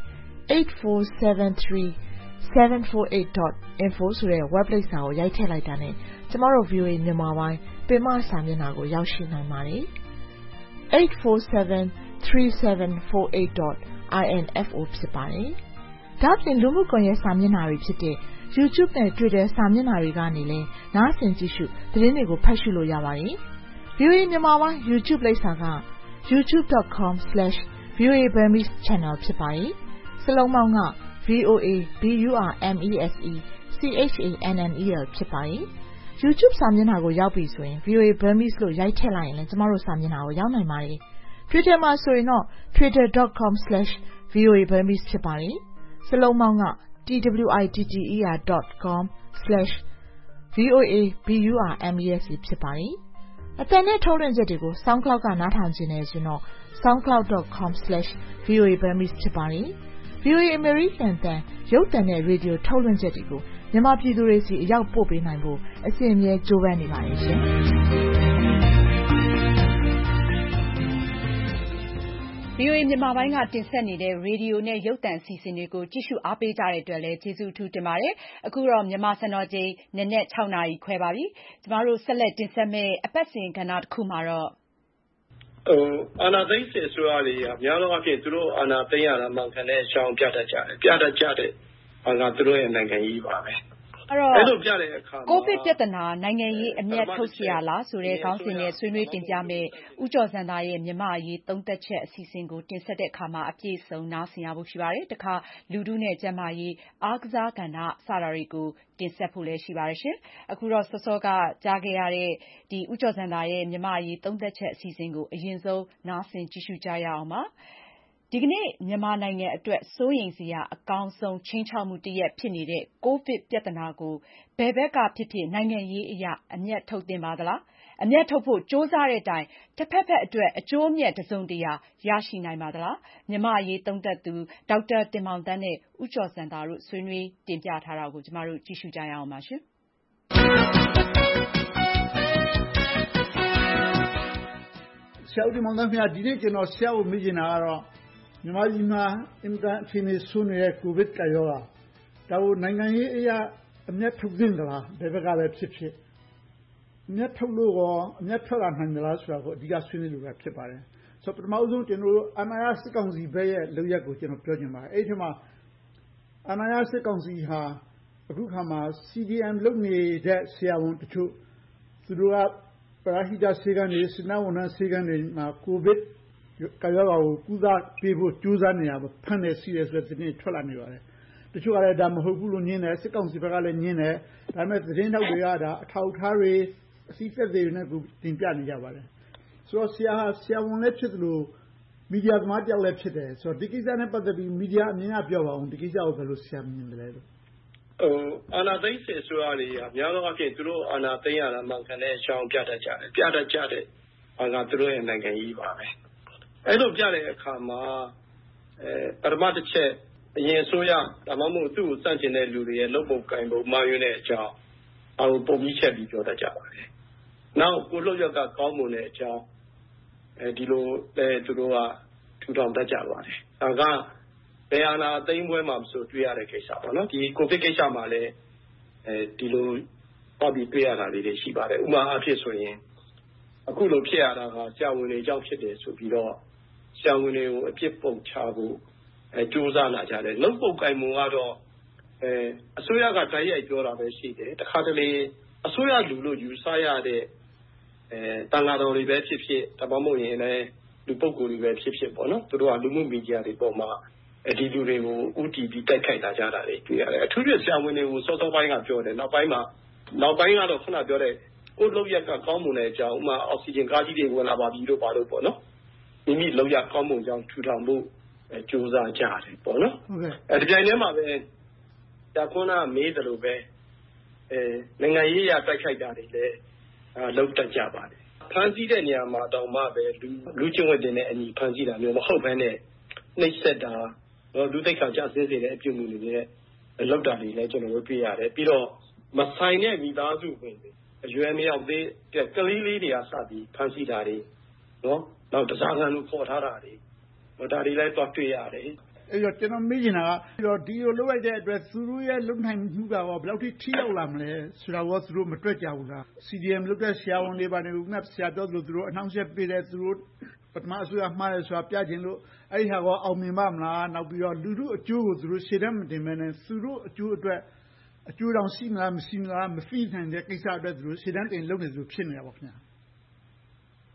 8473748.info ဆိုတဲ့ web လိပ်စာကိုရိုက်ထည့်လိုက်တာနဲ့ကျမတို့ VOA မြန်မာပိုင်းပင်မစာမျက်နှာကိုရောက်ရှိနိုင်ပါတယ်။ 8473748.info ဖြစ်ပါတယ်။ဒါ့အပြင်လူမှုကွန်ရက်စာမျက်နှာတွေဖြစ်တဲ့ YouTube နဲ့ Twitter စာမျက်နှာတွေကနေလည်းနားဆင်ကြည့်ရှုသတင်းတွေကိုဖတ်ရှုလို့ရပါတယ်။ VOA မြန်မာပိုင်း YouTube လိပ်စာက youtube.com/VOA Burmese channel ဖြစ်ပါတယ်။စလုံးပေါင်းက VOA BURMESE CHANNEL ဖြစ်ပါတယ်။ YouTube စာမျက်နှာကိုရောက်ပြီဆိုရင် VOA Burmese လို့ရိုက်ထည့်လိုက်ရင်လည်းကျမတို့စာမျက်နှာကိုရောက်နိုင်ပါတယ်။ Twitter မှာဆိုရင်တော့ twitter.com/VOA Burmese ဖြစ်ပါတယ်။စလုံးပေါင်းက twitter.com/VOA BURMESE ဖြစ်ပါတယ်။အသံနဲ့ထုတ်လွှင့်ချက်တွေကို SoundCloud ကနားထောင်ခြင်းနဲ့ဆိုရင်တော့ soundcloud.com/VOA Burmese ဖြစ်ပါတယ်။ VOA American အသံရုပ်သံနဲ့ရေဒီယိုထုတ်လွှင့်ချက်တွေကိုမြန်မာပြည်သူတွေစီအရောက်ပို့ပေးနိုင်ဖို့အစဉ်အမြဲကြိုးပမ်းနေပါတယ်ရှင်။ VOA မြန်မာပိုင်းကတင်ဆက်နေတဲ့ရေဒီယိုနဲ့ရုပ်သံအစီအစဉ်တွေကိုကြည့်ရှုအားပေးကြတဲ့အတွက်လည်းကျေးဇူးအထူးတင်ပါတယ်။အခုတော့မြန်မာစံတော်ချိန်နနက် 6 နာရီခွဲပါပြီ။ကျမတို့ဆက်လက်တင်ဆက်မယ့်အပတ်စဉ်ကဏ္ဍတစ်ခုမှာတော့အာဏာသိမ်းစစ်အစိုးရတွေကများသောအားဖြင့်သူတို့အာဏာသိမ်းရတာမှန်ကန်တဲ့အကြောင်းပြတတ်ကြတယ်။ပြတတ်ကြတဲ့ဘာကသူတို့ရဲ့နိုင်ငံရေးပါပဲ။အဲ့လိုပြတဲ့အခါမှာကိုဗစ်ပြဿနာနိုင်ငံရေးအမျက်ထုတ်เสียလားဆိုတဲ့ခေါင်းစဉ်နဲ့ဆွေးနွေးတင်ပြမယ်ဦးကျော်စံသားရဲ့မြန်မာအရေးသုံးသက်ချက်အစီအစဉ်ကိုတင်ဆက်တဲ့အခါမှာအပြည့်စုံနားဆင်ရဖို့ရှိပါတယ်။တခါလူထုနဲ့ကျန်းမာရေးအားကစားကဏ္ဍစတာတွေကိုတင်ဆက်ဖို့လည်းရှိပါတယ်ရှင်။အခုတော့စောကကြားခဲ့ရတဲ့ဒီဦးကျော်စံသားရဲ့မြန်မာအရေးသုံးသက်ချက်အစီအစဉ်ကိုအရင်ဆုံးနားဆင်ကြည့်ရှုကြရအောင်ပါ။ဒီကနေ့မြန်မာနိုင်ငံအတွက်စိုးရိမ်စရာအကောင်းဆုံးခြိမ်းခြောက်မှုတစ်ရပ်ဖြစ်နေတဲ့ကိုဗစ်ပြဿနာကိုဘယ်ဘက်ကဖြစ်ဖြစ်နိုင်ငံရေးအရအမျက်ထုတ်သင့်ပါသလားအမျက်ထုတ်ဖို့ကြိုးစားတဲ့တိုင်တစ်ဖက်အတွက်အကျိုးအမြတ်တစုံတရာရရှိနိုင်ပါသလားမြန်မာအရေးသုံးသပ်သူဒေါက်တာတင်မောင်သန်းနဲ့ဦးကျော်စံသာတို့ဆွေးနွေးတင်ပြထားတာကိုကျမတို့ကြည့်ရှုကြရအောင်ပါရှင်ဆရာဦးတင်မောင်သန်းခင်ဗျာဒီနေ့ကျွန်တော်ဆရာကိုမေးချင်တာကတော့မြန်မာပြည်မှာအင်တာအခြေအနေဆိုးနေတဲ့ကိုဗစ်ကပ်ရောဂါဒါကိုနိုင်ငံရေးအရာအမျက်ထုတ်သင့်သလားဘယ်ဘက်ကပဲဖြစ်ဖြစ်အမျက်ထုတ်လို့ရောအမျက်ထွက်လာနိုင်သလားဆိုတာကိုအဓိကဆွေးနွေးလို့ဖြစ်ပါတယ်ဆိုတော့ပထမဆုံးကျွန်တော်တို့အာဏာရစစ်ကောင်စီဘက်ရဲ့လုပ်ရက်ကိုကျွန်တော်ပြောချင်ပါတယ်အဲ့ဒီမှာအာဏာရစစ်ကောင်စီဟာအခုခါမှာ CDM လုပ်နေတဲ့ဆရာဝန်တချို့သူတို့ကပရဟိတဆေးကန်းတွေစနဝန်ထမ်းဆေးကန်းတွေမှာကိုဗစ်ကာရောဂါကိုကုသပေးဖို့ကြိုးစားနေတာပဲဖမ်းနေစီရဲဆိုတဲ့သတင်းထွက်လာနေပါတယ်တချို့ကလည်းဒါမဟုတ်ဘူးလို့ညင်းတယ်စစ်ကောင်စီဘက်ကလည်းညင်းတယ်ဒါပေမဲ့သတင်းတောက်တွေကဒါအထောက်အထားတွေအစီအသက်တွေနဲ့ကိုတင်ပြနေကြပါတယ်ဆိုတော့ဆရာဝန်လည်းဖြစ်သလိုမီဒီယာသမားတယောက်လည်းဖြစ်တယ်ဆိုတော့ဒီကိစ္စနဲ့ပတ်သက်ပြီးမီဒီယာအမြင်ကပြောပါအောင်ဒီကိစ္စကိုဘယ်လိုဆရာမြင်တယ်လဲလို့အာဏာသိမ်းစစ်အစိုးရတွေကများသောအားဖြင့်သူတို့အာဏာသိမ်းရတာမှန်ကန်တဲ့အကြောင်းပြတတ်ကြတယ်ပြတတ်ကြတဲ့ဘာကသူတို့ရဲ့နိုင်ငံရေးပါပဲအဲ့လိုပြတဲ့အခါမှာပထမတစ်ချက်အရင်အစိုးရဒါမှမဟုတ်သူ့ကိုစန့်ကျင်တဲ့လူတွေရဲ့လုပ်ပုံကိုင်ပုံမှားယွင်းတဲ့အကြောင်းပုံပြီးချက်ပြီးပြောတတ်ကြပါတယ်နောက်ကိုလှုပ်ရကကောင်းမွန်တဲ့အကြောင်းဒီလိုသူတို့ကထူထောင်တတ်ကြပါတယ်ဒါကဘယ်အာဏာသိမ်းပွဲမှာမဆိုတွေ့ရတဲ့ကိစ္စပေါ့နော်ဒီကိုဗစ်ကိစ္စမှာလည်းဒီလိုပေါ့ပြီးတွေ့ရတာလေးတွေရှိပါတယ်ဥပမာအားဖြင့်ဆိုရင်အခုလိုဖြစ်ရတာကဆရာဝန်တွေအကြောင်းဖြစ်တယ်ဆိုပြီးတော့ဆရာဝန်တွေကိုအပြစ်ပုံချဖို့ကြိုးစားလာကြတယ်လုံပုတ်ကိုင်မှုကတော့အစိုးရကတိုက်ရိုက်ပြောတာပဲရှိတယ်တခါတလေအစိုးရလူလို့ယူဆရတဲ့တန်ဃာတော်တွေပဲဖြစ်ဖြစ်တပောင်းမဟုတ်ရင်လည်းလူပုဂ္ဂိုလ်တွေပဲဖြစ်ဖြစ်ပေါ့နော်သူတို့ကလူမှုမီဒီယာတွေပေါ်မှာဒီလူတွေကိုဥတီပြီးတိုက်ခိုက်လာကြတာတွေတွေ့ရတယ်အထူးဖြင့်ဆရာဝန်တွေကိုစောစောပိုင်းကပြောတယ်နောက်ပိုင်းကတော့ခုနပြောတဲ့ကိုလှုပ်ရက်ကကောင်းမွန်တဲ့အကြောင်းဥမာအောက်ဆီဂျင်ကားကြီးတွေဝင်လာပါပြီလို့ပါလို့ပေါ့နော်မိမိလှုပ်ရကောင်းမွန်ကြောင်းထူထောင်ဖို့ကြိုးစားကြတယ်ပေါ့နော်ဒီပြိုင်ထဲမှာပဲဒါခုနမေးတယ်လို့ပဲနိုင်ငံရေးရတိုက်ခိုက်တာတွေလည်းလုပ်တတ်ကြပါတယ်ဖန်ဆီးတဲ့နေရာမှာတောင်မှပဲလူချင်းဝတ်တင်တဲ့အညီဖန်ဆီးတာမျိုးမဟုတ်ဘဲနဲ့နှိပ်စက်တာလူသိက္ခာကျဆင်းစေတဲ့အပြုအမူတွေနဲ့လောက်တာတွေလည်းကျွန်တော်တို့တွေ့ရတယ်ပြီးတော့မဆိုင်တဲ့မိသားစုဝင်တွေအရွယ်မရောက်သေးတဲ့ကလေးလေးတွေကစပြီးဖန်ဆီးတာတွေနော်နောက်တစားကံလို့ခေါ်ထားတာတွေဒါတွေလည်းတော့တွေ့ရတယ်အဲ့တော့ကျွန်တော်မေးချင်တာကဒီလိုလုပ်လိုက်တဲ့အတွက်သူတို့ရဲ့လုံနိုင်မှုကဘယ်လောက်ထိထိရောက်လာမလဲဆိုတာကိုသူတို့မတွေ့ကြဘူးလား CDM လုပ်တဲ့ဆရာဝန်တွေပါနေဦးငါဆရာပြောသလိုသူတို့အနှောင့်အယှက်ပေးတယ်သူတို့ပထမအစိုးရမှားတယ်ဆိုတာပြချင်လို့အဲ့ဒီဟာကိုအောင်မြင်ပါမလားနောက်ပြီးတော့လူထုအကျိုးကိုသူတို့ရှေ့တန်းမတင်မဲနဲ့သူတို့အကျိုးအတွက်အကျိုးတောင်ရှိမလားမရှိမလားမဖိနိုင်တဲ့ကိစ္စအတွက်သူတို့ရှေ့တန်းတင်လုပ်နေသူဖြစ်နေတာပေါ့ခင်ဗျာ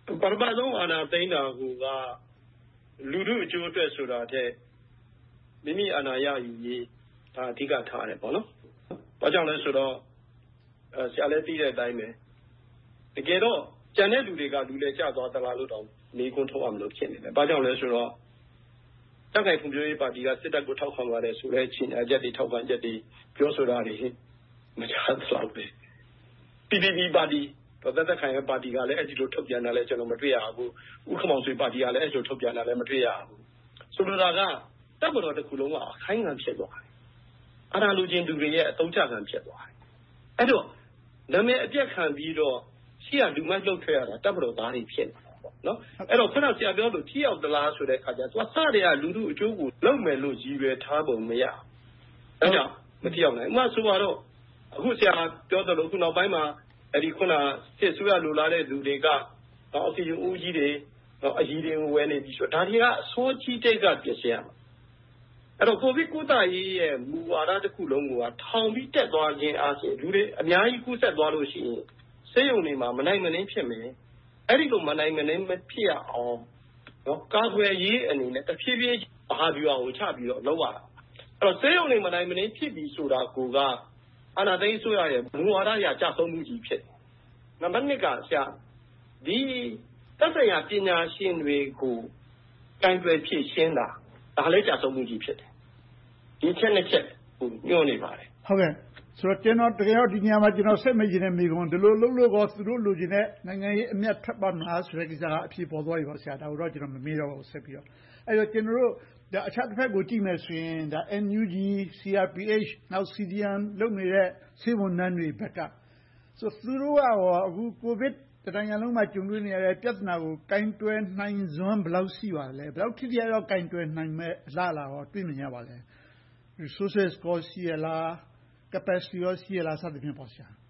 ပထမဆုံးအာဏာသိမ်းတာကလူထုအကျိုးအတွက်ဆိုတာတဲ့မိမိအာဏာရယူရေးဒါအဓိကထားတယ်ပေါ့နော်။ဘာကြောင့်လဲဆိုတော့ဆရာလည်းသိတဲ့အတိုင်းပဲတကယ်တော့ကျန်တဲ့လူတွေကလူလည်းကျသွားသလားလို့တောင်မေးခွန်းထုတ်အောင်လို့ဖြစ်နေတယ်။ဘာကြောင့်လဲဆိုတော့တပ်ကိုင်ဖွံ့ဖြိုးရေးပါတီကစစ်တပ်ကိုထောက်ခံပါတယ်ဆိုတဲ့ချင်းအကြက်တွေထောက်ခံချက်တွေပြောဆိုတာတွေမကြားသလောက်ပဲ။ PPP ပါတီတော့သက်ခိုင်ရဲ့ပါတီကလည်းအဲ့ဒီလိုထုတ်ပြန်တာလည်းကျွန်တော်မတွေ့ရဘူး။ဥက္ကမောင်ဆွေပါတီကလည်းအဲ့ဒီလိုထုတ်ပြန်တာလည်းမတွေ့ရဘူး။ဆိုလိုတာကတပ်မတော်တစ်ခုလုံးကအခိုင်အမာဖြစ်သွားတယ်။အာဏာလူချင်းသူတွေရဲ့အသုံးချခံဖြစ်သွားတယ်။အဲ့တော့နာမည်အပြတ်ခံပြီးတော့ရှိရလူမိုက်လှုပ်ထွက်ရတာတပ်မတော်သားတွေဖြစ်နေတာပေါ့နော်။အဲ့တော့ခုနဆရာပြောလို့ထိရောက်သလားဆိုတဲ့အခါကျတော့စတဲ့ကလူထုအကျိုးကိုလုပ်မယ်လို့ရည်ရွယ်ထားပုံမရဘူး။အဲ့ကြောင့်မထိရောက်နိုင်။ဥပမာဆိုတော့အခုဆရာပြောသလိုခုနောက်ပိုင်းမှာအဲ့ဒီခုနစစ်ဆိုးရလိုလားတဲ့လူတွေကအောက်ဆီဂျင်ဦးကြီးတွေအကြီးတွေကိုဝယ်နေပြီဆိုတော့ဒါတွေကအစိုးကြီးတိတ်ကပြည့်စည်ရမှာအဲ့တော့ကိုဗစ်ကုသရေးရဲ့မူဝါဒတစ်ခုလုံးကထောင်ပြီးတက်သွားခြင်းအားဖြင့်လူတွေအများကြီးကူးစက်သွားလို့ရှိရင်ဆေးရုံတွေမှာမနိုင်မနှင်းဖြစ်မယ်အဲ့ဒီလိုမနိုင်မနှင်းမဖြစ်ရအောင်နော်ကာကွယ်ရေးအနေနဲ့တဖြည်းဖြည်းဘာဗျူဟာကိုချပြီးတော့လုပ်ရတာအဲ့တော့ဆေးရုံတွေမနိုင်မနှင်းဖြစ်ပြီးဆိုတာကိုကအာဏာသိမ်းဆိုရရဲ့မူဝါဒအရကြဆုံးမှုကြီးဖြစ်နံပါတ်1ကဆရာဒီသက်ဆိုင်ရာပညာရှင်တွေကိုကံကြွယ်ဖြည့်ရှင်းတာဒါလည်းကြဆုံးမှုကြီးဖြစ်တယ်ဒီချက်နဲ့ချက်ကိုညှို့နေပါတယ်ဟုတ်ကဲ့ဆိုတော့ကျွန်တော်တကယ်တော့ဒီနေရာမှာကျွန်တော်ဆက်မေးခြင်းနဲ့မိကုန်ဒီလိုလုပ်လို့ကောသူတို့လိုချင်တဲ့နိုင်ငံရေးအမြတ်ထွက်ပါမလားဆိုတဲ့ကိစ္စကအဖြေပေါ်သွားပြီပေါ့ဆရာဒါတော့ကျွန်တော်မမေးတော့ဘူးဆက်ပြီးတော့အဲ့တော့ကျွန်တော်တို့ဒါအခြားတစ်ဖက်ကိုကြည့်မယ်ဆိုရင်ဒါ NUG CRPH နောက် CDM လုပ်နေတဲ့စေဝန်နှန်းတွေဘက်ကဆိုသူတို့ကရောအခုကိုဗစ်တိုင်းလုံးမှာကျုံတွေ့နေရတဲ့ပြဿနာကိုကင်တွယ်နိုင်စွမ်းဘယ်လောက်ရှိပါလဲဘယ်လောက်ထိထိရောက်ကင်တွယ်နိုင်မဲ့အလားအလာရောတွေ့မြင်ရပါလဲ resources ကိုရှိရလား capacity ရောရှိရလားစသဖြင့်ပေါ့ဆရာ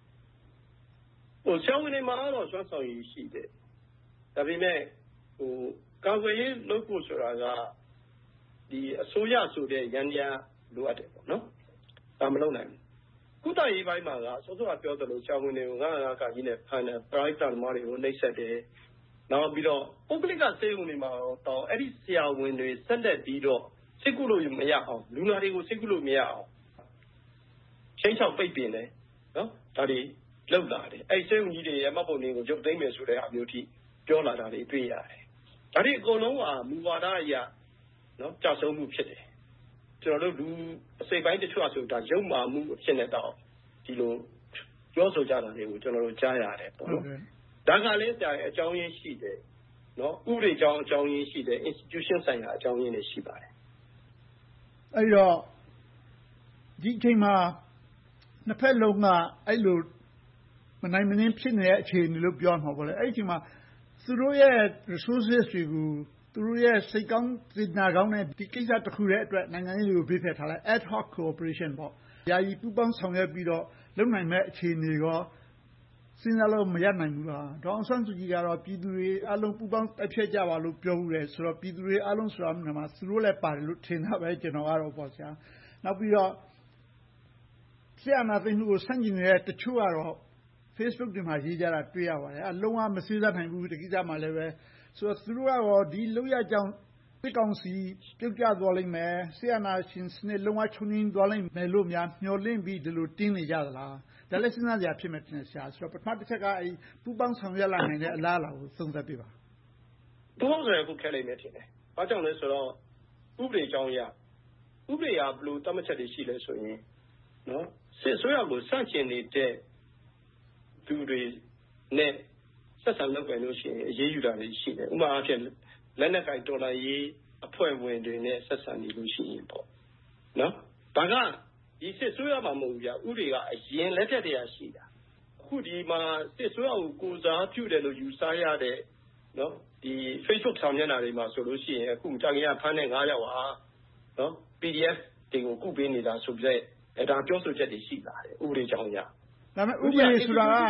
ဆရာဝန်တွေမှာတော့စွမ်းဆောင်ရည်ရှိတယ်ဒါပေမဲ့ကာကွယ်ရေးလုပ်ဖို့ဆိုတာကဒီအစိုးရဆိုတဲ့ရန်ရန်လိုအပ်တယ်ပေါ့နော်ဒါမလုပ်နိုင်ဘူးကုသရေးပိုင်းမှာကစောစောကပြောသလိုဆရာဝန်တွေကိုငါကကြီးနဲ့ဖန်တယ် private သမားတွေကိုနှိပ်စက်တယ်နောက်ပြီးတော့ပုဂ္ဂလိကဆေးရုံတွေမှာတော့အဲ့ဒီဆရာဝန်တွေဆက်လက်ပြီးတော့စိတ်ကူလို့မရအောင်လူနာတွေကိုစိတ်ကူလို့မရအောင်ချင်းချောက်ပိတ်ပင်တယ်နော်ဒါတွေလောက်လာတယ်အဲ့ဆေးရုံကြီးတွေရဲ့မှတ်ပုံတွေကိုရုပ်သိမ်းမယ်ဆိုတဲ့အမျိုးထိပြောလာတာတွေတွေ့ရတယ်ဒါတွေအကုန်လုံးကမူဝါဒအရနော်ကြောက်ဆုံးမှုဖြစ်တယ်ကျွန်တော်တို့လူအစိပ်ပိုင်းတချို့ဆိုတာရုပ်မာမှုအဖြစ်နဲ့တော့ဒီလိုပြောဆိုကြတာတွေကိုကျွန်တော်တို့ကြားရတယ်ပေါ့နော်ဒါကလည်းကြာအကြောင်းရင်းရှိတယ်နော်ဥပဒေကြောင်းအကြောင်းရင်းရှိတယ် institution ဆိုင်ရာအကြောင်းရင်းတွေရှိပါတယ်အဲ့တော့ဒီအချိန်မှာနှစ်ဖက်လုံးကအဲ့လိုမနိုင်မနှင်းဖြစ်နေတဲ့အခြေအနေလို့ပြောမှာပေါ့လေအဲ့ဒီအချိန်မှာသူတို့ရဲ့ resources တွေကိုသူတို့ရဲ့စိတ်ကောင်းစေတနာကောင်းတဲ့ဒီကိစ္စတစ်ခုရဲ့အတွက်နိုင်ငံရေးတွေကိုပြေးဖယ်ထားလိုက် ad hoc cooperation ပေါ့ယာယီပူးပေါင်းဆောင်ရွက်ပြီးတော့လုပ်နိုင်မဲ့အခြေအနေရောစဉ်းစားလို့မရနိုင်ဘူးလားဒေါအောင်ဆန်းစုကြည်ကတော့ပြည်သူတွေအလုံးပူးပေါင်းတိုက်ဖျက်ကြပါလို့ပြောဘူးလေဆိုတော့ပြည်သူတွေအလုံးဆိုတာမှာသူတို့လည်းပါတယ်လို့ထင်တာပဲကျွန်တော်ကတော့ပေါ့ဆရာနောက်ပြီးတော့ဆရာနာသိန်းကိုစန့်ကျင်နေတဲ့တချို့ကတော့ Facebook တွေမှာရေးကြတာတွေ့ရပါတယ်အလုံးဝမစေးစားနိုင်ဘူးဒီကိစ္စမှာလည်းပဲဆိုတော့သူတို့ကတော့ဒီလောက်ရကြောင်းစစ်ကောင်စီပြုတ်ကျသွားလိမ့်မယ်ဆရာနာရှင်စနစ်လုံးဝချုံငင်းသွားလိမ့်မယ်လို့များမျှော်လင့်ပြီးဒီလိုတင်းနေကြသလားဒါလည်းစဉ်းစားကြရဖြစ်မယ်ထင်တယ်ဆရာဆိုတော့ပထမတစ်ချက်ကအဲပူပေါင်းဆောင်ရွက်လာနိုင်တဲ့အလားအလာကိုသုံးသပ်ပြပါသူတို့ဆိုရင်အခုခဲလိုက်နေထင်တယ်ဘာကြောင့်လဲဆိုတော့ဥပဒေကြောင်းအရဥပဒေအရဘယ်လိုတတ်မှတ်ချက်တွေရှိလဲဆိုရင်နော်စစ်ဆိုရကိုစန့်ကျင်နေတဲ့သူတွေနဲ့ဆက်ဆံလုပ်ကြလို့ရှိရင်အရေးယူတာတွေရှိတယ်ဥပမာအားဖြင့်လက်နက်ကင်တော်လှန်ရေးအဖွဲ့ဝင်တွေနဲ့ဆက်ဆံနေလို့ရှိရင်ပေါ့နော်ဒါကဒီစစ်ဆိုရမှာမဟုတ်ဘူးဗျဥပဒေကအရင်လက်ထက်တည်းရှိတာအခုဒီမှာစစ်ဆိုရကိုကိုစားပြုတယ်လို့ယူဆရတဲ့နော်ဒီ Facebook ဆောင်မျက်နှာတွေမှာဆိုလို့ရှိရင်အခုတာကြီးကဖမ်းတဲ့9ယောက်ဟာနော် PDF တွေကိုကုပေးနေတာဆိုပြီးဒါပြောဆိုချက်တွေရှိလာတယ်ဥပဒေကြောင်းအရဒါပေမဲ့ဥပဒေဆိုတာကသူ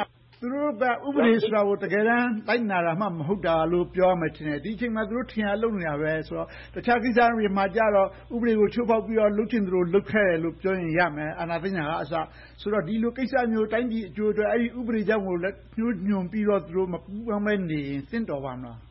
သူတို့ကဥပဒေဆိုတာကိုတကယ်တမ်းလိုက်နာတာမှမဟုတ်တာလို့ပြောရမယ်ထင်တယ်ဒီအချိန်မှာသူတို့ထင်ရလုပ်နေတာပဲဆိုတော့တခြားကိစ္စတွေမှာကြတော့ဥပဒေကိုချိုးဖောက်ပြီးတော့လုပ်ချင်သလိုလုပ်ခဲ့တယ်လို့ပြောရင်ရမယ်အာဏာသိမ်းတာကအစဆိုတော့ဒီလိုကိစ္စမျိုးတိုင်းပြည်အကျိုးအတွက်အဲ့ဒီဥပဒေကြောင့်ကိုလည်းညှို့ညွန်ပြီးတော့သူတို့မပူးပေါင်းမဲနေရင်သင့်တော်ပါမလား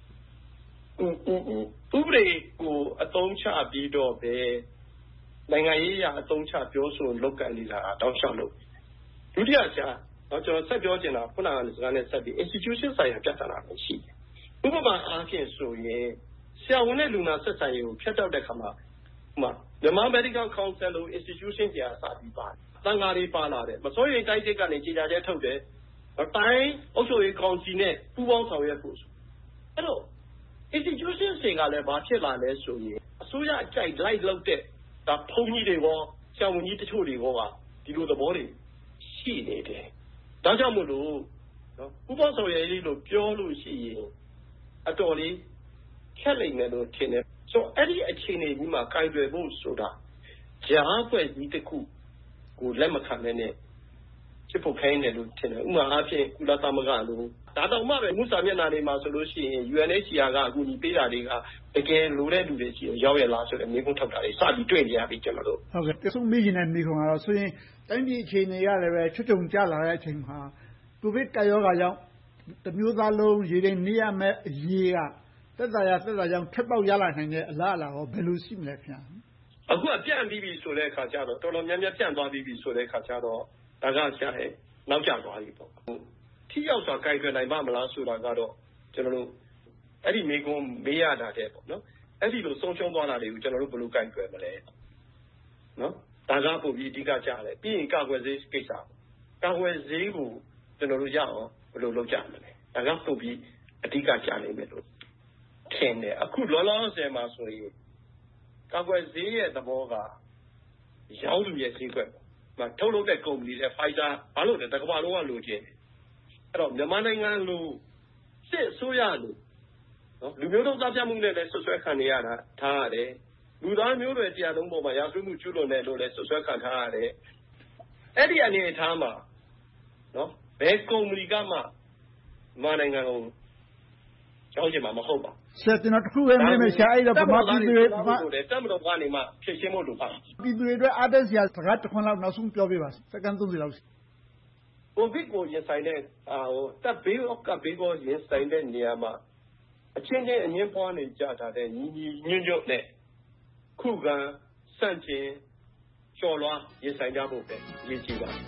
ဥပဒေကိုအသုံးချပြီးတော့ပဲနိုင်ငံရေးအရအသုံးချပြောဆိုလုပ်ကန့်နေတာတောက်လျှောက်လို့ဒုတိယကျတော့ကျွန်တော်ဆက်ပြောချင်တာခုနကစကားနဲ့ဆက်ပြီး institution ဆိုင်ရာပြဿနာပဲရှိတယ်ဥပမာအားဖြင့်ဆိုရင်ဆရာဝန်နဲ့လူနာဆက်ဆံရေးကိုဖျက်တောက်တဲ့ခါမှာမြန်မာ Medical Council လို့ institution ကြီးအစားပြီးပါတယ်တန်ဃာတွေပါလာတယ်မစိုးရိမ်တိုက်တစ်ကနေကြေညာချက်ထုတ်တယ်တိုင်းအုပ်ချုပ်ရေးကောင်စီနဲ့ပူးပေါင်းဆောင်ရွက်ဖို့အဲ့တော့ institution တွေကလည်းဘာဖြစ်လာလဲဆိုရင်အစိုးရအကြိုက်လိုက်လုပ်တဲ့ဒါဘုံကြီးတွေရောဆရာဝန်ကြီးတချို့တွေရောကဒီလိုသဘောတွေရှိနေတယ်ဒါကြောင့်မို့လို့ပူးပေါင်းဆောင်ရွက်ရေးလို့ပြောလို့ရှိရင်အတော်လေးခက်လိမ့်မယ်လို့ထင်တယ်ဆိုအဲ့ဒီအခြေအနေကြီးမှာကိုင်တွယ်ဖို့ဆိုတာကြားပွဲကြီးတစ်ခုကိုလက်မခံနဲ့ဖြစ်ဖို့ခိုင်းတယ်လို့ထင်တယ်ဥပမာအားဖြင့်ကုလသမဂ္ဂလို့ဒါတော့မှပဲမှုစာမျက်နှာတွေမှာဆိုလို့ရှိရင် UNHCR ကအကူအညီပေးတာတွေကတကယ်လိုတဲ့လူတွေရှိရောက်ရလားဆိုတဲ့မျိုးထုတ်တာတွေစပြီးတွေ့နေရပြီကျွန်တော်တို့ဟုတ်ကဲ့သုံးမိရင်လည်းမိခွန်ကတော့ဆိုရင်တိုင်းပြည်အခြေအနေရလည်းပဲချွတ်ချုံကြလာတဲ့အချိန်မှာကိုဗစ်ကာရောဂါကြောင့်တမျိုးသားလုံးရေရင်နေရမယ့်အရေးကသက်သာကြောင့်ထပ်ပေါက်ရလာနိုင်တဲ့အလားအလာရောဘယ်လိုရှိမလဲခင်ဗျာအခုအပြန့်ပြီးပြီဆိုတဲ့အခါကျတော့တော်တော်များများပြန့်သွားပြီးပြီဆိုတဲ့အခါကျတော့ဒါကဆရာရဲ့နောက်ကျသွားပြီပေါ့ထိရောက်စွာကိုင်တွယ်နိုင်ပါမလားဆိုတာကတော့ကျွန်တော်တို့အဲ့ဒီမိကုန်းမေးရတာတဲ့ပေါ့နော်အဲ့ဒီလိုဆုံးရှုံးသွားတာတွေကိုကျွန်တော်တို့ဘယ်လိုကိုင်တွယ်မလဲနော်ဒါကပုံပြီးအဓိကကြားတယ်ပြီးရင်ကာကွယ်ဆေးကိစ္စကာကွယ်ဆေးကိုကျွန်တော်တို့ရအောင်ဘယ်လိုလုပ်ကြမလဲဒါကပုံပြီးအဓိကကြားနေမယ်လို့ထင်တယ်အခုလောလောဆယ်မှာဆိုရင်ကာကွယ်ဆေးရဲ့သဘောကရောင်းလူရဲ့ဈေးကွက်ထုတ်လုပ်တဲ့ကုမ္ပဏီတွေ Pfizer ဘာလို့လဲတကမ္ဘာလုံးကလိုချင်တယ်အဲ့တော့မြန်မာနိုင်ငံလိုစစ်အစိုးရလို့နော်လူမျိုးတုံးသားပြမှုနဲ့လည်းဆွဆွဲခံနေရတာထားရတယ်လူသားမျိုးတွေတရားလုံးပေါ်မှာရာဇဝတ်မှုကျူးလွန်တယ်လို့လည်းဆွဆွဲခံထားရတယ်အဲ့ဒီအနေအထားမှာနော်ဘယ်ကုမ္ပဏီကမှမြန်မာနိုင်ငံကိုကြောင်းချင်မှာမဟုတ်ပါဆရာကျွန်တော်တခုပဲမေးမယ်ဆရာအဲ့တော့ဗမာပြည်တွေတက်မတော်ကနေမှဖြည့်ရှင်းဖို့လိုပါပြည်သူတွေအတွက်အားတက်စရာစကားတစ်ခွန်းလောက်နောက်ဆုံးပြောပြပါစက္ကန့်30လောက်ကိုဗစ်ကိုရင်ဆိုင်တဲ့တပ်ဘေးကဘေးကိုရင်ဆိုင်တဲ့နေရာမှာအချင်းချင်းအငင်းပွားနေကြတာတဲ့ညီညွတ်ညွတ်နဲ့ခုခံစန့်ကျင်ကျော်လွှားရင်ဆိုင်ကြဖို့ပဲအရေးကြီးပါတယ်